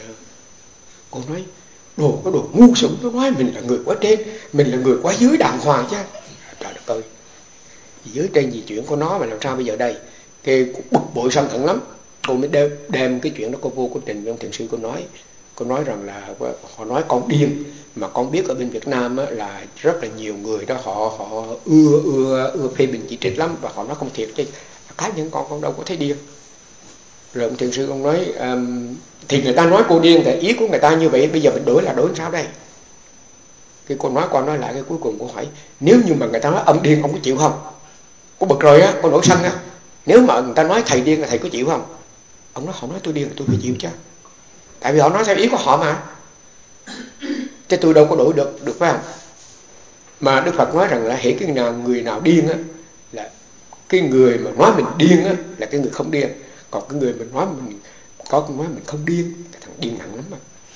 Cô nói đồ có đồ ngu xuẩn, nó nói mình là người của trên, mình là người của dưới đàng hoàng chứ. Trời đất ơi, dưới trên gì chuyện của nó mà làm sao bây giờ đây? Cái bực bội sân hận lắm. Cô mới đem, đem cái chuyện đó cô vô cô trình với ông thiền sư, cô nói cô nói rằng là họ nói con điên, mà con biết ở bên Việt Nam á, là rất là nhiều người đó họ họ ưa ưa ưa phê bình chỉ trích lắm, và họ nói không thiệt chứ cá nhân con con đâu có thấy điên. Rồi ông thiền sư ông nói um, thì người ta nói cô điên thì ý của người ta như vậy, bây giờ mình đổi là đổi làm sao đây? Cái cô nói qua nói lại, cái cuối cùng cô hỏi nếu như mà người ta nói ông điên ông có chịu không? Cô bực rồi á, cô nổi sân á. Nếu mà người ta nói thầy điên là thầy có chịu không? Ông nói họ nói tôi điên là tôi phải chịu chứ, tại vì họ nói theo ý của họ mà, chứ tôi đâu có đổi được, được phải không? Mà Đức Phật nói rằng là hễ cái nào người nào điên á, là cái người mà nói mình điên á là cái người không điên, còn cái người mình nói mình có nói mình không điên, cái thằng điên nặng lắm mà.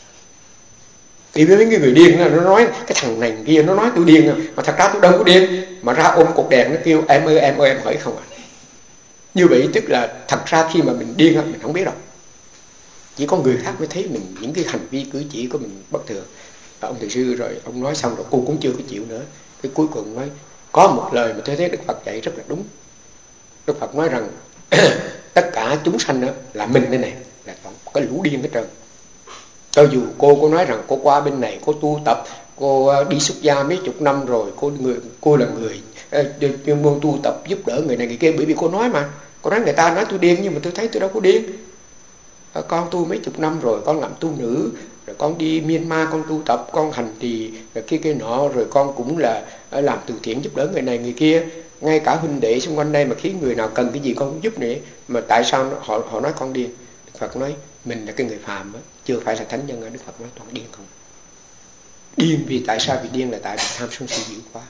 Thì với mấy cái người điên nó nói cái thằng này kia nó nói tôi điên, mà thật ra tôi đâu có điên, mà ra ôm cột đèn nó kêu em ơi em ơi em hỏi không à. Như vậy tức là thật ra khi mà mình điên á, mình không biết đâu, chỉ có người khác mới thấy mình những cái hành vi cử chỉ của mình bất thường. Và ông thầy sư rồi ông nói xong rồi cô cũng chưa có chịu nữa. Cái cuối cùng nói có một lời mà tôi thấy Đức Phật dạy rất là đúng. Đức Phật nói rằng tất cả chúng sanh đó là mình đây này, là cái lũ điên hết trơn. Cho dù cô có nói rằng cô qua bên này cô tu tập, cô đi xuất gia mấy chục năm rồi, cô người cô là người chuyên môn tu tập giúp đỡ người này người kia, bởi vì cô nói mà, cô nói người ta nói tôi điên nhưng mà tôi thấy tôi đâu có điên. Con tu mấy chục năm rồi, con làm tu nữ, rồi con đi Myanmar con tu tập, con hành trì rồi kia kia nọ, rồi con cũng là làm từ thiện giúp đỡ người này người kia, ngay cả huynh đệ xung quanh đây mà khi người nào cần cái gì con cũng giúp nữa, mà tại sao họ họ nói con điên? Đức Phật nói mình là cái người phàm đó, chưa phải là thánh nhân. Đức Phật nói toàn điên không. Điên vì tại sao? Vì điên là tại vì tham sân si dữ quá,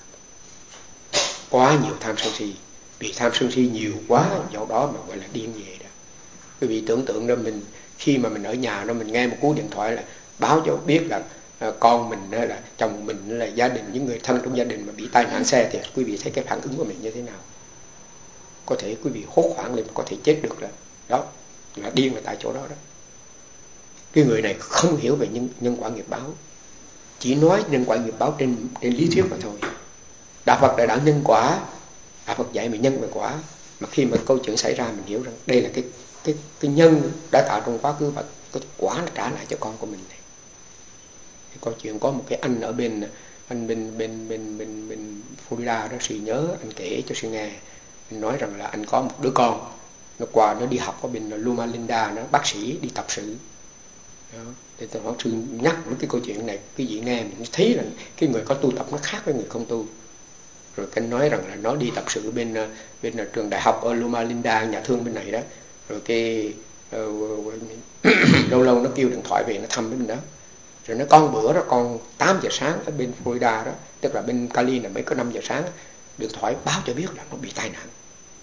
quá nhiều tham sân si. Vì tham sân si nhiều quá, do đó mà gọi là điên về đó. Quý vị tưởng tượng ra mình khi mà mình ở nhà nó mình nghe một cú điện thoại là báo cho biết là à, con mình hay là chồng mình hay là gia đình, những người thân trong gia đình mà bị tai nạn xe, thì quý vị thấy cái phản ứng của mình như thế nào? Có thể quý vị hốt hoảng lên, có thể chết được. Là đó là điên là tại chỗ đó đó. Cái người này không hiểu về nhân, nhân quả nghiệp báo, chỉ nói nhân quả nghiệp báo trên trên lý thuyết mà thôi. Đạo Phật là đạo nhân quả, đạo Phật dạy về nhân và quả, mà khi mà câu chuyện xảy ra mình hiểu rằng đây là cái cái cái nhân đã tạo trong quá khứ và cái quả nó trả lại cho con của mình này. Cái câu chuyện có một cái anh ở bên anh bên bên bên bên bên Florida đó, Sư nhớ anh kể cho Sư nghe. Anh nói rằng là anh có một đứa con, nó qua nó đi học ở bên Loma Linda, nó bác sĩ đi tập sự. Đó. Thì tôi hỏi Sư nhắc với cái câu chuyện này, cái gì nghe mình thấy là cái người có tu tập nó khác với người không tu. Rồi anh nói rằng là nó đi tập sự bên bên trường đại học ở Loma Linda, nhà thương bên này đó. Rồi cái uh, lâu lâu nó kêu điện thoại về nó thăm bên đó. Rồi nó con bữa đó con tám giờ sáng ở bên Florida đó, tức là bên Cali là mấy có năm giờ sáng, điện thoại báo cho biết là nó bị tai nạn.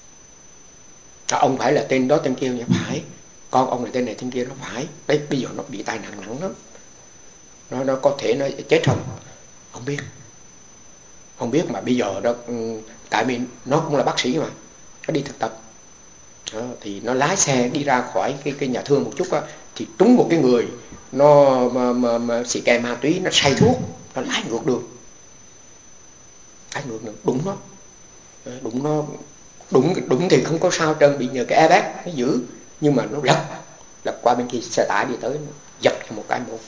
Đó, ông phải là tên đó tên kia nhỉ? Phải. Con ông là tên này tên kia, nó phải. Đấy, bây giờ nó bị tai nạn nặng lắm. Nó nó có thể nó chết không? Không biết. Không biết mà bây giờ đó, tại vì nó cũng là bác sĩ mà, nó đi thực tập. Đó, thì nó lái xe đi ra khỏi cái cái nhà thương một chút á, thì trúng một cái người nó mà, mà, mà xì ke ma túy, nó say thuốc, nó lái ngược đường, lái ngược đường, đúng nó, đúng nó, đúng đúng thì không có sao trơn, bị nhờ cái airbag nó giữ, nhưng mà nó lật lật qua bên kia, xe tải đi tới, giật một cái một,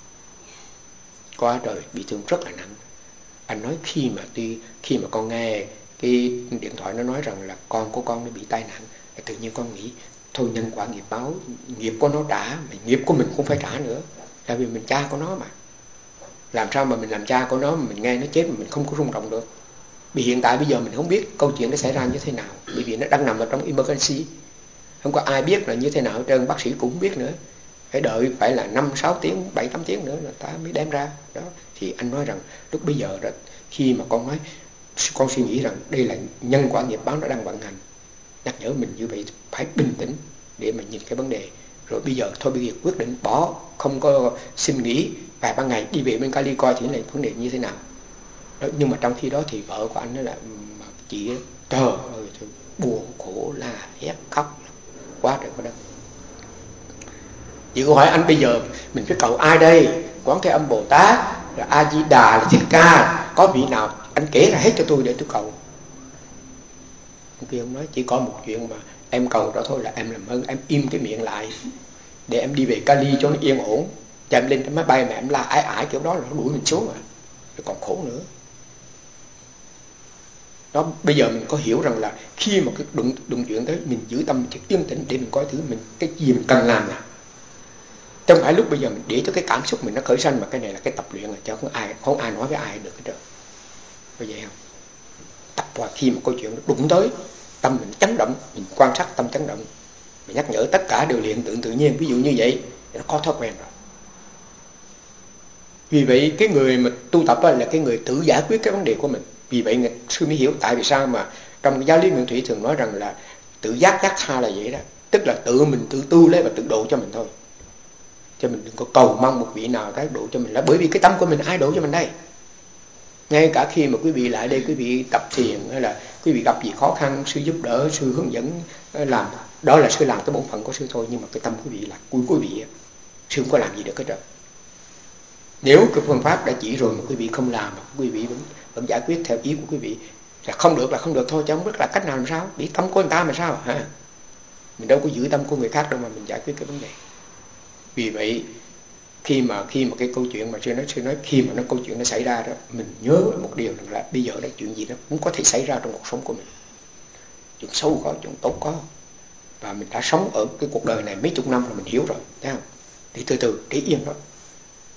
quá trời, bị thương rất là nặng. Anh nói khi mà tuy khi mà con nghe cái điện thoại nó nói rằng là con của con nó bị tai nạn, tự nhiên con nghĩ thôi nhân quả nghiệp báo, nghiệp của nó trả, mà nghiệp của mình cũng phải trả nữa, tại vì mình cha của nó mà. Làm sao mà mình làm cha của nó mà mình nghe nó chết mà mình không có rung động được? Vì hiện tại bây giờ mình không biết câu chuyện nó xảy ra như thế nào, bởi vì nó đang nằm ở trong emergency, không có ai biết là như thế nào hết trơn, bác sĩ cũng không biết nữa, phải đợi phải là năm sáu tiếng, bảy tám tiếng nữa là ta mới đem ra đó. Thì anh nói rằng lúc bây giờ đó, khi mà con nói, con suy nghĩ rằng đây là nhân quả nghiệp báo nó đang vận hành, nhắc nhở mình như vậy, phải bình tĩnh để mà nhìn cái vấn đề. Rồi bây giờ thôi, bây giờ quyết định bỏ, không có xin nghỉ vài ba ngày, đi về bên Cali coi thì là vấn đề như thế nào đó. Nhưng mà trong khi đó thì vợ của anh nó là chị, trời ơi, buồn khổ la hét khóc quá trời quá đất. Chị có hỏi anh bây giờ mình phải cầu ai đây? Quán Thế Âm Bồ Tát, là A Di Đà, là Thích Ca, có vị nào anh kể ra hết cho tôi để tôi cầu. Ông kia ông nói chỉ có một chuyện mà em cầu đó thôi, là em làm ơn em im cái miệng lại để em đi về Cali cho nó yên ổn. Cho em lên cái máy bay mà em la ải ải kiểu đó là nó đuổi mình xuống rồi, rồi còn khổ nữa. Đó, bây giờ mình có hiểu rằng là khi mà cái đụng đụng chuyện tới, mình giữ tâm mình yên tĩnh để mình coi thử mình cái gì mình cần làm nè. Không phải lúc bây giờ mình để cho cái cảm xúc mình nó khởi sanh, mà cái này là cái tập luyện rồi, chứ không ai không ai nói với ai được hết trơn. Có vậy không? Tập qua khi mà câu chuyện nó đụng tới, tâm mình chấn động, mình quan sát tâm chấn động, mình nhắc nhở tất cả đều hiện tượng tự nhiên, ví dụ như vậy, nó có thói quen rồi. Vì vậy cái người mà tu tập là cái người tự giải quyết cái vấn đề của mình. Vì vậy người sư mới hiểu tại vì sao mà trong giáo lý Nguyên Thủy thường nói rằng là tự giác giác tha là vậy đó, tức là tự mình tự tu lấy và tự độ cho mình thôi, cho mình đừng có cầu mong một vị nào cái độ cho mình, là bởi vì cái tâm của mình ai độ cho mình đây? Ngay cả khi mà quý vị lại đây, quý vị tập thiền hay là quý vị gặp gì khó khăn, sư giúp đỡ, sư hướng dẫn làm, đó là sư làm cái bổn phận của sư thôi, nhưng mà cái tâm quý vị là của quý vị, sư không có làm gì được hết rồi. Nếu cái phương pháp đã chỉ rồi mà quý vị không làm, mà quý vị vẫn, vẫn giải quyết theo ý của quý vị, là không được là không được thôi, chứ không biết là cách nào làm sao, bị tâm của người ta mà sao hả? Mình đâu có giữ tâm của người khác đâu mà mình giải quyết cái vấn đề. Vì vậy khi mà khi mà cái câu chuyện mà sư nói sư nói khi mà nó câu chuyện nó xảy ra đó, mình nhớ một điều rằng là bây giờ đó chuyện gì đó cũng có thể xảy ra trong cuộc sống của mình, chuyện xấu có, chuyện tốt có, và mình đã sống ở cái cuộc đời này mấy chục năm rồi, mình hiểu rồi, thấy không? Thì từ từ để yên đó,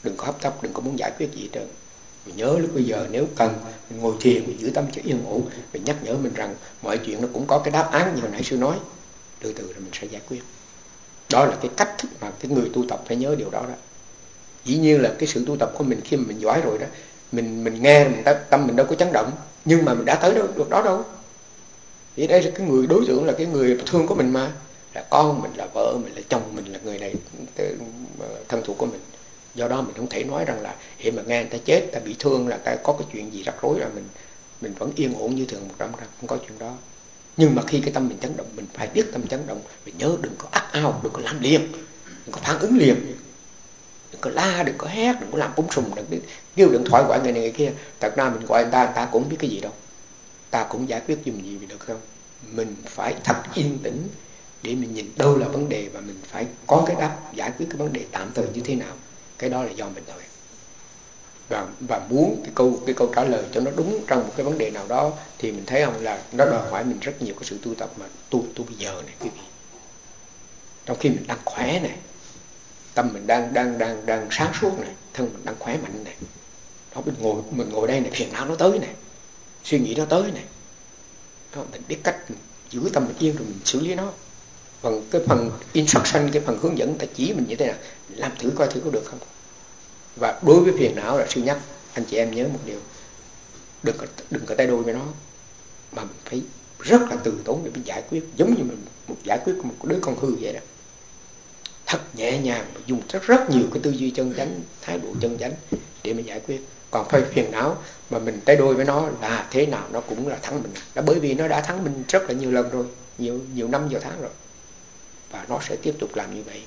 đừng có hấp tấp, đừng có muốn giải quyết gì hết trơn. Mình nhớ lúc bây giờ nếu cần mình ngồi thiền, mình giữ tâm cho yên ổn, mình nhắc nhở mình rằng mọi chuyện nó cũng có cái đáp án như hồi nãy sư nói, từ từ rồi mình sẽ giải quyết. Đó là cái cách thức mà cái người tu tập phải nhớ điều đó đó. Dĩ nhiên là cái sự tu tập của mình khi mà mình giỏi rồi đó, mình mình nghe mình đã, tâm mình đâu có chấn động, nhưng mà mình đã tới đâu được đó đâu. Thì đây là cái người đối tượng là cái người thương của mình mà, là con mình, là vợ mình, là chồng mình, là người này thân thuộc của mình. Do đó mình không thể nói rằng là khi mà nghe người ta chết, ta bị thương, là ta có cái chuyện gì rắc rối là mình mình vẫn yên ổn như thường một trăm phần trăm, không có chuyện đó. Nhưng mà khi cái tâm mình chấn động, mình phải biết tâm chấn động, mình nhớ đừng có ác ao, đừng có làm liền, đừng có phản ứng liền, đừng có la, đừng có hét, đừng có làm búng sùng, đừng có kêu điện thoại gọi người này người kia. Thật ra mình gọi người ta, người ta cũng biết cái gì đâu, ta cũng giải quyết giùm gì được không. Mình phải thật yên tĩnh để mình nhìn đâu là vấn đề, và mình phải có cái đáp giải quyết cái vấn đề tạm thời như thế nào. Cái đó là do mình thôi. Và, và muốn cái câu cái câu trả lời cho nó đúng trong một cái vấn đề nào đó, thì mình thấy không, là nó đòi hỏi mình rất nhiều cái sự tu tập mà tu tu bây giờ này quý vị. Trong khi mình đang khỏe này, tâm mình đang đang đang đang sáng suốt này, thân mình đang khỏe mạnh này, đó, mình ngồi mình ngồi đây này, phiền não nó tới này, suy nghĩ nó tới này, đó, mình biết cách mình giữ tâm mình yên rồi mình xử lý nó. Còn cái phần instruction, cái phần hướng dẫn ta chỉ mình như thế nào, mình làm thử coi thử có được không. Và đối với phiền não là sư nhắc anh chị em nhớ một điều, đừng có, đừng có tay đôi với nó, mà mình phải rất là từ tốn để mình giải quyết, giống như mình một giải quyết một đứa con hư vậy đó. Thật nhẹ nhàng và dùng rất rất nhiều cái tư duy chân chánh, thái độ chân chánh để mình giải quyết. Còn phải phiền não mà mình tay đôi với nó là thế nào nó cũng là thắng mình. Đã bởi vì nó đã thắng mình rất là nhiều lần rồi, nhiều nhiều năm nhiều tháng rồi, và nó sẽ tiếp tục làm như vậy.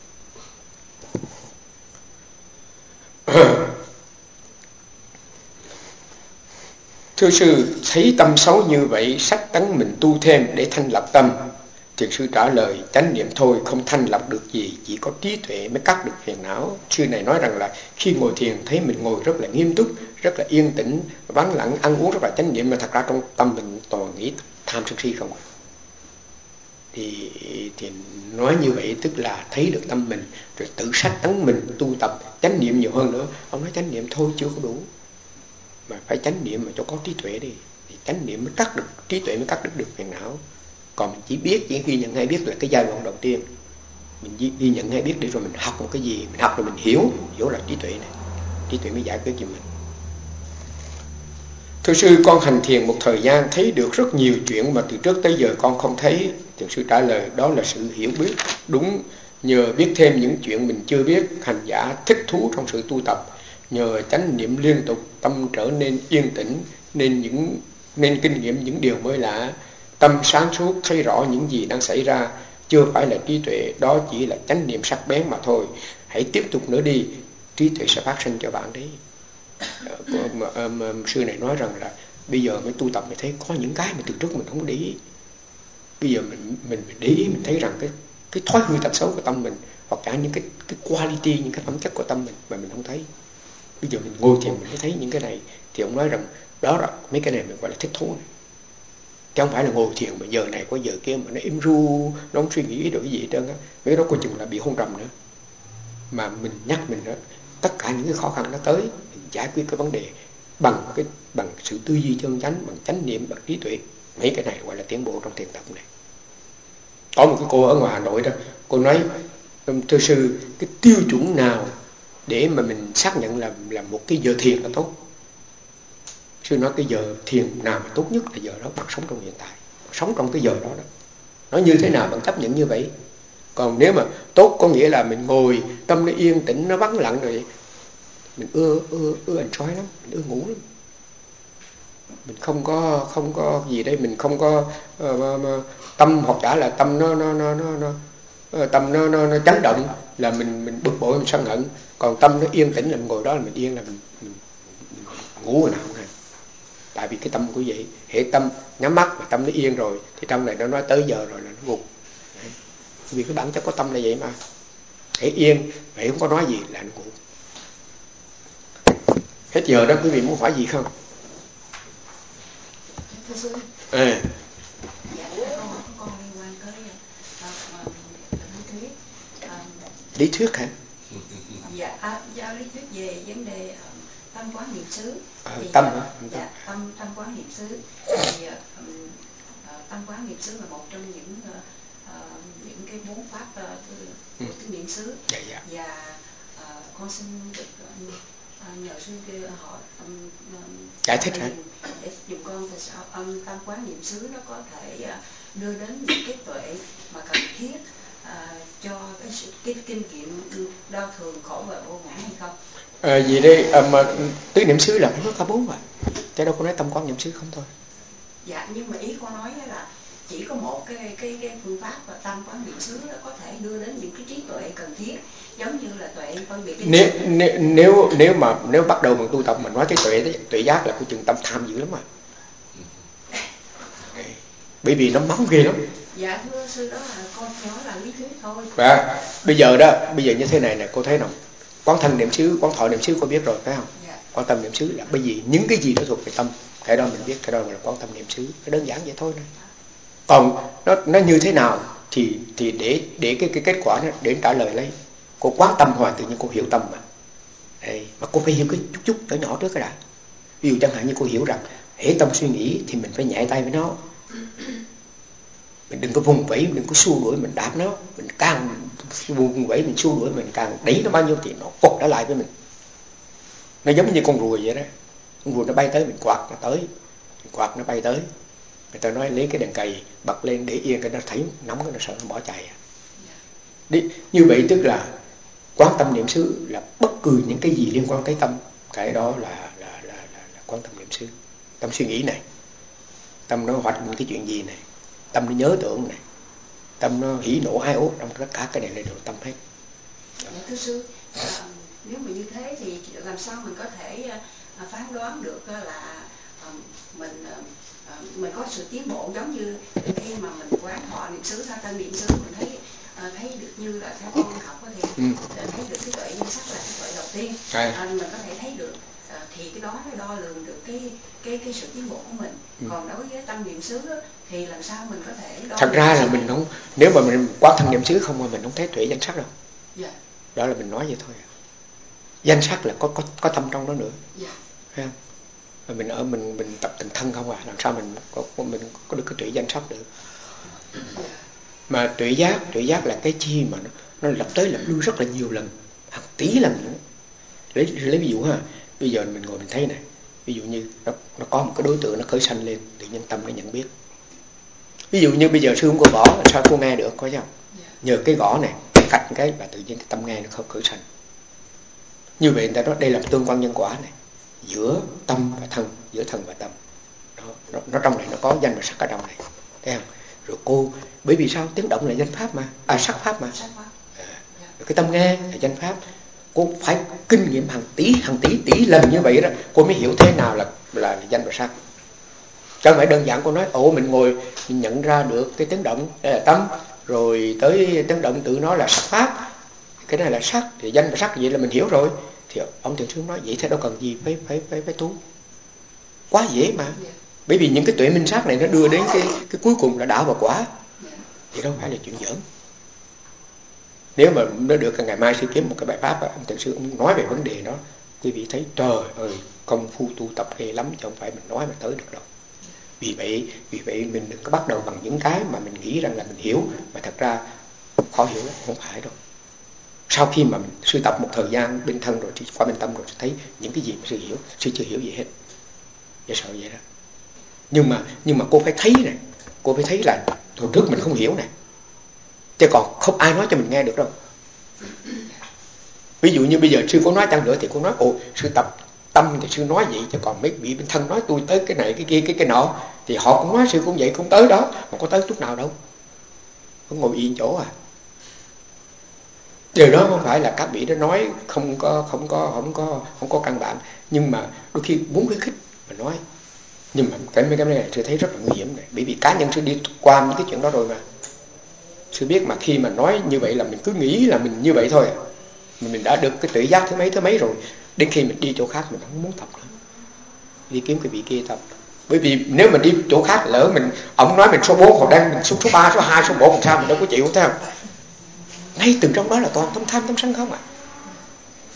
Thưa sư, thấy tâm xấu như vậy, sách tấn mình tu thêm để thanh lập tâm. Thiền sư trả lời, chánh niệm thôi, không thanh lập được gì, chỉ có trí tuệ mới cắt được phiền não. Sư này nói rằng là khi ngồi thiền thấy mình ngồi rất là nghiêm túc, rất là yên tĩnh, vắng lặng, ăn uống rất là chánh niệm, mà thật ra trong tâm mình toàn nghĩ tham sân si không. Thì, thì nói như vậy tức là thấy được tâm mình, rồi tự sách tấn mình tu tập chánh niệm nhiều hơn nữa. Ông nói chánh niệm thôi chưa có đủ, mà phải chánh niệm mà cho có trí tuệ đi, thì chánh niệm mới cắt được, trí tuệ mới cắt được được phiền não. Còn mình chỉ biết, chỉ ghi nhận hay biết là cái giai đoạn đầu tiên, mình ghi nhận hay biết để rồi mình học một cái gì, mình học rồi mình hiểu, hiểu là trí tuệ này, trí tuệ mới giải quyết cho mình. Thưa sư, con hành thiền một thời gian thấy được rất nhiều chuyện mà từ trước tới giờ con không thấy. Thiền sư trả lời, đó là sự hiểu biết đúng, nhờ biết thêm những chuyện mình chưa biết, hành giả thích thú trong sự tu tập. Nhờ chánh niệm liên tục, tâm trở nên yên tĩnh, nên những nên kinh nghiệm những điều mới lạ, tâm sáng suốt thấy rõ những gì đang xảy ra. Chưa phải là trí tuệ, đó chỉ là chánh niệm sắc bén mà thôi. Hãy tiếp tục nữa đi, trí tuệ sẽ phát sinh cho bạn đấy. Mà, mà, mà, sư này nói rằng là bây giờ mới tu tập mới thấy có những cái mà từ trước mình không để ý. Bây giờ mình mình để ý, mình thấy rằng cái cái thói hư tật xấu của tâm mình, hoặc cả những cái cái quality, những cái phẩm chất của tâm mình mà mình không thấy. Bây giờ mình ngồi thiền mình mới thấy những cái này, thì ông nói rằng đó là mấy cái này mình gọi là thích thú này. Chứ không phải là ngồi thiền mà giờ này có giờ kia mà nó im ru, nó không suy nghĩ được cái gì hết trơn á. Mấy đó coi chừng là bị hôn trầm nữa. Mà mình nhắc mình đó, tất cả những cái khó khăn nó tới, mình giải quyết cái vấn đề bằng cái bằng sự tư duy chân chánh, bằng chánh niệm, bằng trí tuệ. Mấy cái này gọi là tiến bộ trong thiền tập này. Có một cái cô ở ngoài Hà Nội đó, cô nói, thưa sư, cái tiêu chuẩn nào để mà mình xác nhận là là một cái giờ thiền là tốt? Sư nói cái giờ thiền nào mà tốt nhất là giờ đó bạn sống trong hiện tại, bạn sống trong cái giờ đó đó. Nói như thế nào bạn chấp nhận như vậy. Còn nếu mà tốt có nghĩa là mình ngồi tâm nó yên tĩnh, nó vắng lặng rồi, mình ưa ưa ưa enjoy lắm, mình ưa ngủ lắm. Mình không có không có gì đây, mình không có uh, tâm, hoặc giả là tâm nó nó nó nó, nó uh, tâm nó, nó nó chấn động là mình mình bực bội, mình sân hận. Còn tâm nó yên tĩnh là mình ngồi đó là mình yên, là mình, mình, mình ngủ rồi nào không hay. Tại vì cái tâm của vậy, hệ tâm nhắm mắt mà tâm nó yên rồi thì trong này nó nói tới giờ rồi là nó gục. Vì cái bản chất có tâm là vậy mà, hãy yên, vậy không có nói gì là nó ngủ. Hết giờ đó, quý vị muốn hỏi gì không? Thưa sư, À. dạ, con hỏi con liên quan tới uh, uh, lý thuyết. Uh, lý thuyết hả? Dạ, à, giao lý thuyết về vấn đề um, tâm quán niệm xứ. À, thì, tâm uh, hả? Dạ, tâm tâm quán niệm xứ. Thì um, uh, tâm quán niệm xứ là một trong những uh, uh, những cái bốn pháp uh, của ừ. tứ niệm xứ. Dạ, dạ. Và uh, con xin được uh, nhờ sư kia hỏi um, um, giải thích hả? để dùng con tại sao um, tâm quán niệm xứ nó có thể uh, đưa đến những cái tuệ mà cần thiết À, cho cái, cái kinh nghiệm đau thường khổ và vô ngã hay không? À, vì đây à, mà tứ niệm xứ là nó có bốn vậy, chứ đâu có nói tâm quán niệm xứ không thôi. Dạ, nhưng mà ý con nói là chỉ có một cái cái cái phương pháp và tâm quán niệm xứ nó có thể đưa đến những cái trí tuệ cần thiết, giống như là tuệ phân biệt. Nếu nếu nếu nếu mà nếu bắt đầu bằng tu tập mình nói cái tuệ tuệ giác là của chừng tâm tham dữ lắm mà. Bởi vì nó móng ghê lắm. Dạ thưa sư, đó là con nói là lý thuyết thôi. Và bây giờ đó, bây giờ như thế này nè, cô thấy không? Quán thân niệm xứ, quán thọ niệm xứ cô biết rồi phải không? Dạ. Quán tâm niệm xứ là bởi vì những cái gì nó thuộc về tâm, cái đó mình biết, cái đó là quán tâm niệm xứ, cái đơn giản vậy thôi nè. Còn nó nó như thế nào thì thì để để cái cái kết quả nó để trả lời lấy. Cô quán tâm hoài tự nhiên cô hiểu tâm mà. Đây, mà cô phải hiểu cái chút chút nhỏ nhỏ trước cái đã. Ví dụ chẳng hạn như cô hiểu rằng hễ tâm suy nghĩ thì mình phải nhẹ tay với nó. Mình đừng có vùng vẫy, đừng có xua đuổi, mình đạp nó. Mình càng vùng vẫy, mình xua đuổi, mình càng đẩy nó bao nhiêu thì nó quật trở lại với mình. Nó giống như con rùa vậy đó. Con rùa nó bay tới, mình quạt nó tới, mình quạt nó bay tới. Người ta nói lấy cái đèn cày bật lên để yên, cái nó thấy nóng cái nó sợ nó bỏ chạy. Đi, như vậy tức là quán tâm niệm xứ là bất cứ những cái gì liên quan tới tâm, cái đó là là là là, là quán tâm niệm xứ. Tâm suy nghĩ này, tâm nó hoạch những cái chuyện gì này, tâm nó nhớ tưởng này, tâm nó hỉ nộ ai ốt, trong tất cả cái này là đều tâm hết. Dạ, thưa sư, à, nếu mà như thế thì làm sao mình có thể à, phán đoán được là à, mình à, mình có sự tiến bộ, giống như khi mà mình quán thọ niệm xứ hay tâm niệm xứ, mình thấy à, thấy được như là theo con học thì ừ. thấy được cái tuệ nhân sắc là cái tuệ đầu tiên, à, mình có thể thấy được. À, thì cái đó nó đo lường được cái cái cái sự tiến bộ của mình. Ừ. Còn đối với tâm niệm xứ thì làm sao mình có thể đo thật ra là mình không, nếu mà mình quá thân niệm xứ không mà mình không thấy tuệ danh sắc đâu. Dạ. Đó là mình nói vậy thôi. Danh sắc là có có có tâm trong đó nữa. Dạ. Thấy không? Mà mình ở mình mình tập từng thân không à, làm sao mình có mình có được cái tuệ danh sắc được. Dạ. Mà tuệ giác, tuệ giác là cái chi mà nó nó lặp tới lặp lui rất là nhiều lần, hàng tỷ lần nữa. Lấy lấy ví dụ ha, bây giờ mình ngồi mình thấy này, ví dụ như nó nó có một cái đối tượng nó khởi sanh lên, tự nhiên tâm nó nhận biết. Ví dụ như bây giờ sư không có gõ, sao cô nghe được, có chứ không? Nhờ cái gõ này, cái cạch cái và tự nhiên cái tâm nghe nó không khởi sanh. Như vậy người ta nói đây là tương quan nhân quả này, giữa tâm và thân, giữa thân và tâm. Đó, nó, nó trong này nó có danh và sắc ở trong này, thấy không? Rồi cô, bởi vì sao? Tiếng động là danh pháp mà, à sắc pháp mà. À, rồi cái tâm nghe là danh pháp. Cô phải kinh nghiệm hàng tỷ, hàng tỷ tỷ lần như vậy đó, cô mới hiểu thế nào là là danh và sắc. Chứ không phải đơn giản cô nói, ồ mình ngồi mình nhận ra được cái tiếng động, đây là tâm, rồi tới tiếng động tự nó là sắc pháp, cái này là sắc, thì danh và sắc vậy là mình hiểu rồi. Thì ông thiền sư nói vậy thế đâu cần gì phải phải phải phải tu, quá dễ mà. Bởi vì những cái tuệ minh sát này nó đưa đến cái cái cuối cùng là đạo và quả, thì đâu phải là chuyện giỡn. Nếu mà nó được ngày mai sư kiếm một cái bài pháp, ông thiền sư ông nói về vấn đề đó, quý vị thấy trời ơi công phu tu tập ghê lắm, chứ không phải mình nói mà tới được đâu. Vì vậy, vì vậy mình đừng có bắt đầu bằng những cái mà mình nghĩ rằng là mình hiểu, mà thật ra khó hiểu lắm, không phải đâu. Sau khi mà mình sư tập một thời gian bên thân rồi, thì qua bên tâm rồi, thấy những cái gì mà sư hiểu, sư chưa hiểu gì hết. Dễ sợ vậy đó. Nhưng mà nhưng mà cô phải thấy này, cô phải thấy là hồi trước mình không hiểu này, chứ còn không ai nói cho mình nghe được đâu. Ví dụ như bây giờ sư có nói chăng nữa thì cô nói, ồ sư tập tâm thì sư nói vậy, chứ còn mấy vị bên thân nói tôi tới cái này cái kia cái cái nọ, thì họ cũng nói sư cũng vậy, cũng tới đó, mà có tới chút nào đâu, không ngồi yên chỗ à. Điều đó không phải là các vị đó nói không có không có không có không có căn bản, nhưng mà đôi khi muốn khuyến khích mà nói. Nhưng mà cái mấy cái này sư thấy rất là nguy hiểm này, bởi vì cá nhân sư đi qua những cái chuyện đó rồi mà. Sư biết mà khi mà nói như vậy là mình cứ nghĩ là mình như vậy thôi, mà mình đã được cái tự giác thứ mấy thứ mấy rồi, đến khi mình đi chỗ khác mình không muốn tập nữa, đi kiếm cái vị kia tập. Bởi vì nếu mình đi chỗ khác lỡ mình ông nói mình số bốn, họ đang mình số số ba, số hai, số một, làm sao mình đâu có chịu, thấy không? Ngay từ trong đó là toàn tâm tham tâm sân không à.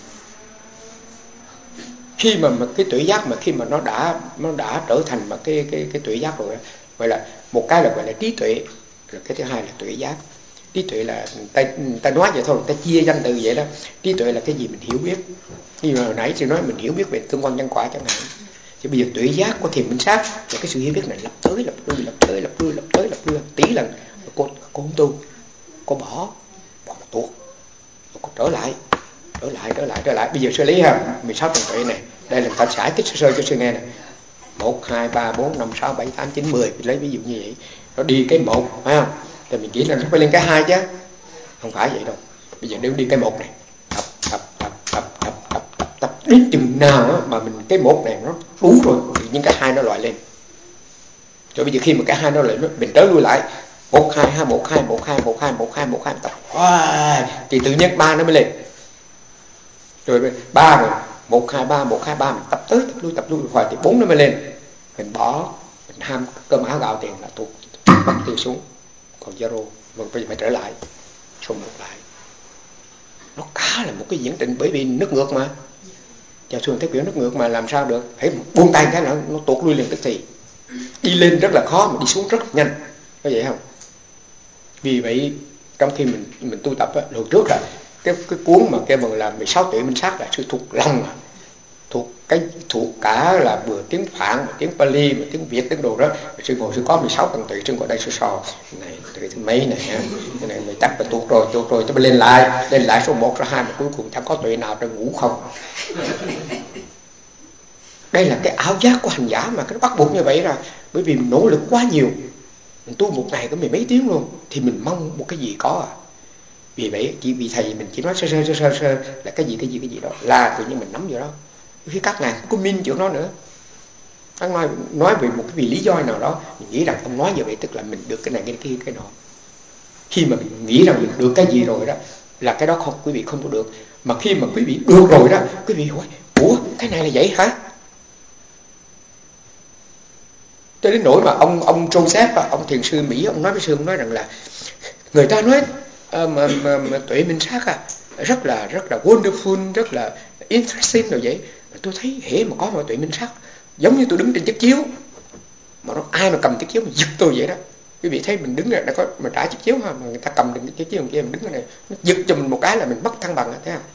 Khi mà, mà cái tuệ giác mà khi mà nó đã nó đã trở thành mà cái cái cái tuệ giác rồi đó, gọi là một cái là gọi là trí tuệ, rồi cái thứ hai là tuệ giác. Trí tuệ là ta ta nói vậy thôi, ta chia danh từ vậy đó. Trí tuệ là cái gì mình hiểu biết, như mà hồi nãy tôi nói mình hiểu biết về tương quan nhân quả chẳng hạn. Chứ bây giờ tuệ giác của thiền minh sát là cái sự hiểu biết này lặp tới lặp lui lặp tới lặp lui lặp tới lặp lui tí lần. Cô cô không tu, cô bỏ bỏ một tuột, cô trở lại trở lại trở lại trở lại. Bây giờ xử lý ha, mười sáu tầng tuệ này, đây là ta giải thích sơ sơ cho sư nghe này. Một hai ba bốn năm sáu bảy tám chín mười, lấy ví dụ như vậy. Nó đi cái một, phải không? Thì mình nghĩ là nó phải lên cái hai chứ, không phải vậy đâu. Bây giờ nếu đi cái một này, tập tập tập tập tập tập tập tập đến chừng nào á, mà mình cái một này nó đủ rồi thì những cái hai nó loại lên. Rồi bây giờ khi mà cái hai nó lại mình trở lui lại một hai hai một hai một hai một hai một hai một hai tập wow, thì tự nhiên ba nó mới lên. Rồi ba rồi một hai ba một hai ba mình tập tới tập lui tập lui hoài thì bốn nó mới lên. Mình bỏ, mình ham cơm áo gạo tiền là tụt mất tiêu xuống, còn zero. Rồi bây giờ phải trở lại, xung ngược lại. Nó cả là một cái diễn trình, bởi vì nước ngược mà. Chào xuồng theo kiểu nước ngược mà làm sao được? Hãy buông tay cái nó nó tuột lui liền tức thì. Đi lên rất là khó mà đi xuống rất là nhanh, có vậy không? Vì vậy trong khi mình mình tu tập á, hồi trước là cái cái cuốn mà cái bằng là mười sáu tuệ minh sát là sự thuộc lòng mà. Thuộc cái thuộc cả là vừa tiếng Phạn, vừa tiếng Pali, vừa tiếng Việt, tiếng đồ đó. Sư ngồi sư có mười sáu tầng tuệ, sư ngồi đây sư sò này tuệ thứ mấy này ha, cái này mày chắc là tuột rồi, tuột rồi cho mình lên lại, lên lại số một, số hai mà cuối cùng chẳng có tuệ nào trong ngủ không. Đây là cái ảo giác của hành giả mà cái nó bắt buộc như vậy ra, bởi vì mình nỗ lực quá nhiều. Mình tu một ngày có mười mấy tiếng luôn thì mình mong một cái gì có à. Vì vậy chỉ vì thầy mình chỉ nói sơ sơ sơ sơ sơ là cái gì cái gì cái gì đó là tự nhiên mình nắm vào đó. Khi các ngài có minh chỗ nó nữa, hắn nói nói về một cái vì lý do nào đó, mình nghĩ rằng ông nói như vậy tức là mình được cái này cái kia cái nọ. Khi mà mình nghĩ rằng mình được cái gì rồi đó là cái đó không, quý vị không có được. Mà khi mà quý vị được rồi đó, quý vị hỏi ủa cái này là vậy hả? Cho đến nỗi mà ông ông Joseph, ông thiền sư Mỹ, ông nói với sư, ông nói rằng là người ta nói uh, mà, mà, mà tuệ minh sát à, rất là rất là wonderful, rất là interesting rồi vậy. Mà tôi thấy hễ mà có một tuệ minh sát giống như tôi đứng trên chiếc chiếu, mà nó ai mà cầm chiếc chiếu mà giật tôi vậy đó. Quý vị thấy mình đứng này đã có mà trả chiếc chiếu ha, mà người ta cầm được cái chiếc chiếu kia mình đứng ở này, nó giật cho mình một cái là mình mất thăng bằng, thấy không?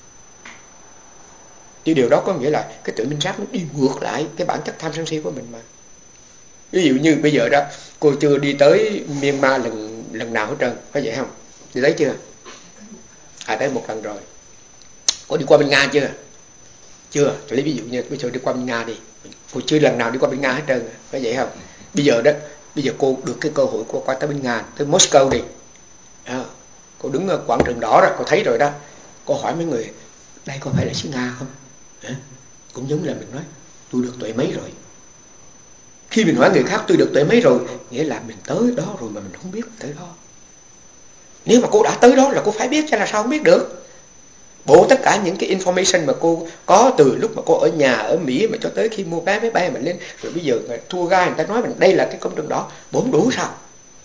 Thì điều đó có nghĩa là cái tuệ minh sát nó đi ngược lại cái bản chất tham sân si của mình mà. Ví dụ như bây giờ đó, cô chưa đi tới Myanmar lần lần nào hết trơn, phải vậy không? Đi tới chưa? À tới một lần rồi. Cô đi qua bên Nga chưa? Chưa. Tôi lấy ví dụ như bây giờ đi qua bên Nga đi. Cô chưa lần nào đi qua bên Nga hết trơn, phải vậy không? Bây giờ đó, bây giờ cô được cái cơ hội cô qua tới bên Nga, tới Moscow đi. À, cô đứng ở quảng trường đỏ đó, cô thấy rồi đó. Cô hỏi mấy người, đây có phải là xứ Nga không? Hả? Cũng giống là mình nói, tôi được tuệ mấy rồi. Khi mình hỏi người khác tôi được tuệ mấy rồi, nghĩa là mình tới đó rồi mà mình không biết mình tới đó. Nếu mà cô đã tới đó là cô phải biết, chứ là sao không biết được. Bộ tất cả những cái information mà cô có từ lúc mà cô ở nhà ở Mỹ mà cho tới khi mua vé máy bay mà lên, rồi bây giờ tour guide người ta nói mình đây là cái công trường đó, bộ không đủ sao?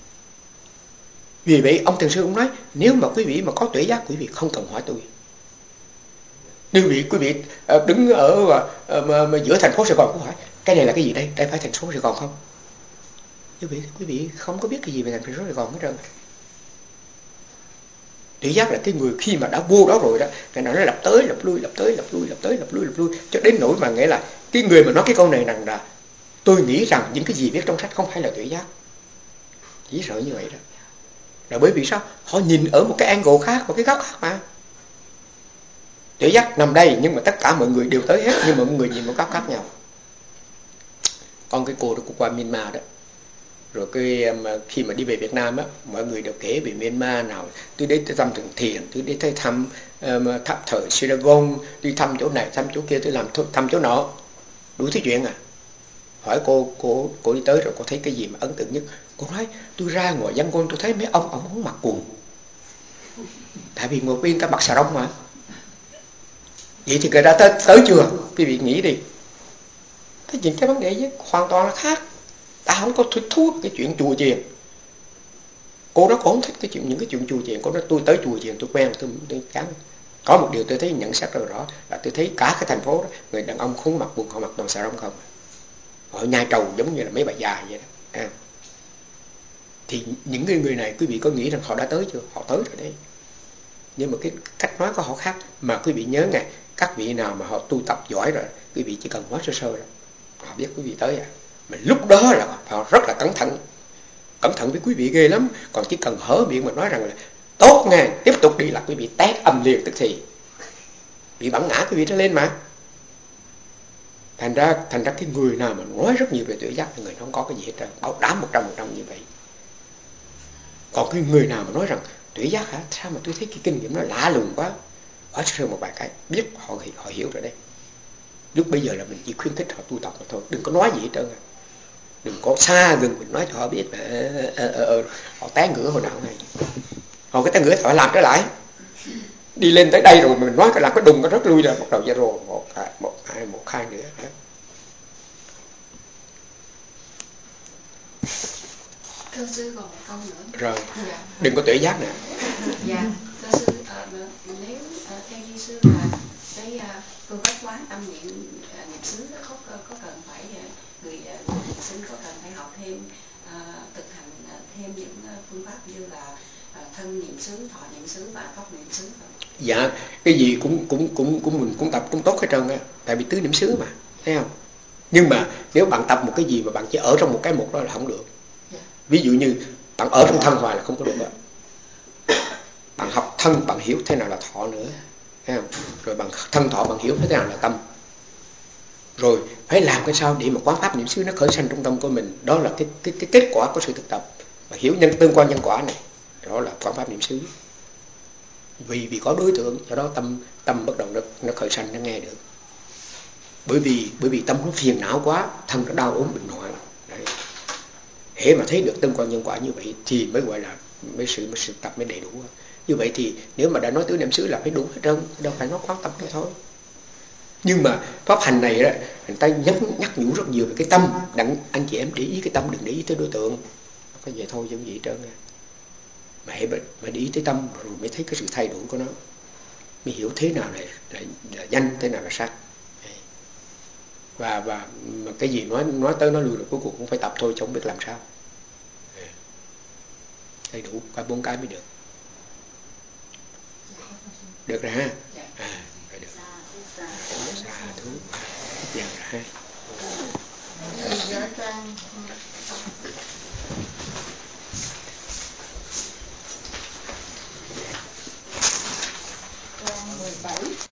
Vì vậy ông thiền sư cũng nói, nếu mà quý vị mà có tuệ giác, quý vị không cần hỏi tôi. Nếu quý vị, quý vị đứng ở mà, mà giữa thành phố Sài Gòn, cô hỏi cái này là cái gì đây? Đây phải thành phố Sài Gòn không? Quý vị, quý vị không có biết cái gì về thành phố Sài Gòn hết trơn. Tuệ giác là cái người khi mà đã vô đó rồi đó, cái nó lặp tới lặp lui lặp tới lặp lui lặp tới lặp lui lặp lui cho đến nỗi mà nghĩa là cái người mà nói cái câu này rằng là tôi nghĩ rằng những cái gì viết trong sách không phải là tuệ giác. Chỉ sợ như vậy đó. Là bởi vì sao? Họ nhìn ở một cái angle khác, một cái góc khác mà. Tuệ giác nằm đây nhưng mà tất cả mọi người đều tới hết, nhưng mà mọi người nhìn một góc khác nhau. Còn cái cô đó của qua Myanmar đó, rồi cái mà khi mà đi về Việt Nam á, mọi người đều kể về Myanmar nào tôi đến thăm Thượng Thiền, tôi đến thấy thăm um, tháp thờ Siragon, đi thăm chỗ này thăm chỗ kia, tôi làm thăm chỗ nọ, đủ thứ chuyện à. Hỏi cô cô cô đi tới rồi cô thấy cái gì mà ấn tượng nhất? Cô nói tôi ra ngoài Yangon tôi thấy mấy ông ông không mặc quần, tại vì ngồi bên ta mặc xà rông mà. Vậy thì người ta tới, tới chưa? Quý vị nghĩ đi. Cái chuyện cái vấn đề với hoàn toàn là khác. Ta không có thích thú cái chuyện chùa chiền. Cô đó cũng không thích cái chuyện những cái chuyện chùa chiền. Cô nói tôi tới chùa chiền tôi quen tôi, tôi chán. Có một điều tôi thấy nhận xét rất rõ là tôi thấy cả cái thành phố đó, người đàn ông khuôn mặt buồn họ mặc toàn xà rông không, họ nhai trầu giống như là mấy bà già vậy đó. À. Thì những người người này quý vị có nghĩ rằng họ đã tới chưa? Họ tới rồi đấy. Nhưng mà cái cách nói của họ khác. Mà quý vị nhớ nghe, các vị nào mà họ tu tập giỏi rồi, quý vị chỉ cần nói sơ sơ rồi, họ biết quý vị tới à. Mà lúc đó là họ rất là cẩn thận, cẩn thận với quý vị ghê lắm. Còn chỉ cần hở miệng mà nói rằng là tốt nghe, tiếp tục đi là quý vị tét âm liền tức thì, bị bắn ngã quý vị trở lên mà. Thành ra thành ra cái người nào mà nói rất nhiều về tuệ giác thì người không có cái gì hết trơn, bảo đảm một trăm phần trăm như vậy. Còn cái người nào mà nói rằng tuệ giác hả, sao mà tôi thấy cái kinh nghiệm nó lạ lùng quá, hỏi sơ một vài cái biết họ họ hiểu rồi đấy. Lúc bây giờ là mình chỉ khuyến khích họ tu tập mà thôi, đừng có nói gì hết trơn. Đừng có xa gần mình nói cho họ biết là ờ, ờ, ờ, ờ. Họ té ngửa hồi nào này, họ cái té ngửa họ làm trở lại, đi lên tới đây rồi mình nói cái là cái đùng cái rất lui ra, bắt đầu zero một hai một hai một hai nữa. Thưa sư còn một câu nữa. Rồi, dạ. Đừng có tuệ giác nè. Dạ, thưa sư, uh, nếu uh, theo như sư là cái uh, phương pháp quán tâm niệm uh, niệm xứ có có cần phải uh, người uh, niệm sinh có cần phải học thêm uh, thực hành uh, thêm những uh, phương pháp như là uh, thân niệm xứ, thọ niệm xứ và pháp niệm xứ không? Dạ, cái gì cũng cũng cũng cũng mình cũng tập cũng tốt hết trơn á, tại vì tứ niệm xứ mà, thấy không? Nhưng mà nếu bạn tập một cái gì mà bạn chỉ ở trong một cái một đó là không được. Ví dụ như bạn ở trong thân hoài là không có được đó. Bạn học thân, bạn hiểu thế nào là thọ nữa, thấy không? Rồi bạn thân thọ bạn hiểu thế nào là tâm. Rồi phải làm cái sao để mà quán pháp niệm xứ nó khởi sanh trong tâm của mình. Đó là cái cái cái kết quả của sự thực tập. Và hiểu nhân tương quan nhân quả này, đó là quán pháp niệm xứ. Vì vì có đối tượng, do đó tâm tâm bắt đầu nó nó khởi sanh, nó nghe được. Bởi vì bởi vì tâm nó phiền não quá, thân nó đau ốm bệnh hoạn. Đấy. Hễ mà thấy được tương quan nhân quả như vậy thì mới gọi là mới sự mới sự tập mới đầy đủ. Như vậy thì nếu mà đã nói tứ niệm xứ là phải đủ hết trơn, đâu phải nói quán tâm nữa thôi. Nhưng mà pháp hành này đó, người ta nhắc nhắc nhủ rất nhiều về cái tâm, đặng anh chị em để ý cái tâm, đừng để ý tới đối tượng. Có vậy thôi chứ gì hết trơn. Mà hãy mà để ý tới tâm rồi mới thấy cái sự thay đổi của nó, mới hiểu thế nào là, là, là danh, thế nào là sắc. Và và mà cái gì nói nói tới nói lui rồi cuối cùng cũng phải tập thôi, chứ không biết làm sao. Đầy đủ cả bốn cái mới được. Được rồi ha. À, rồi được. Xa thú. Dạ rồi ha.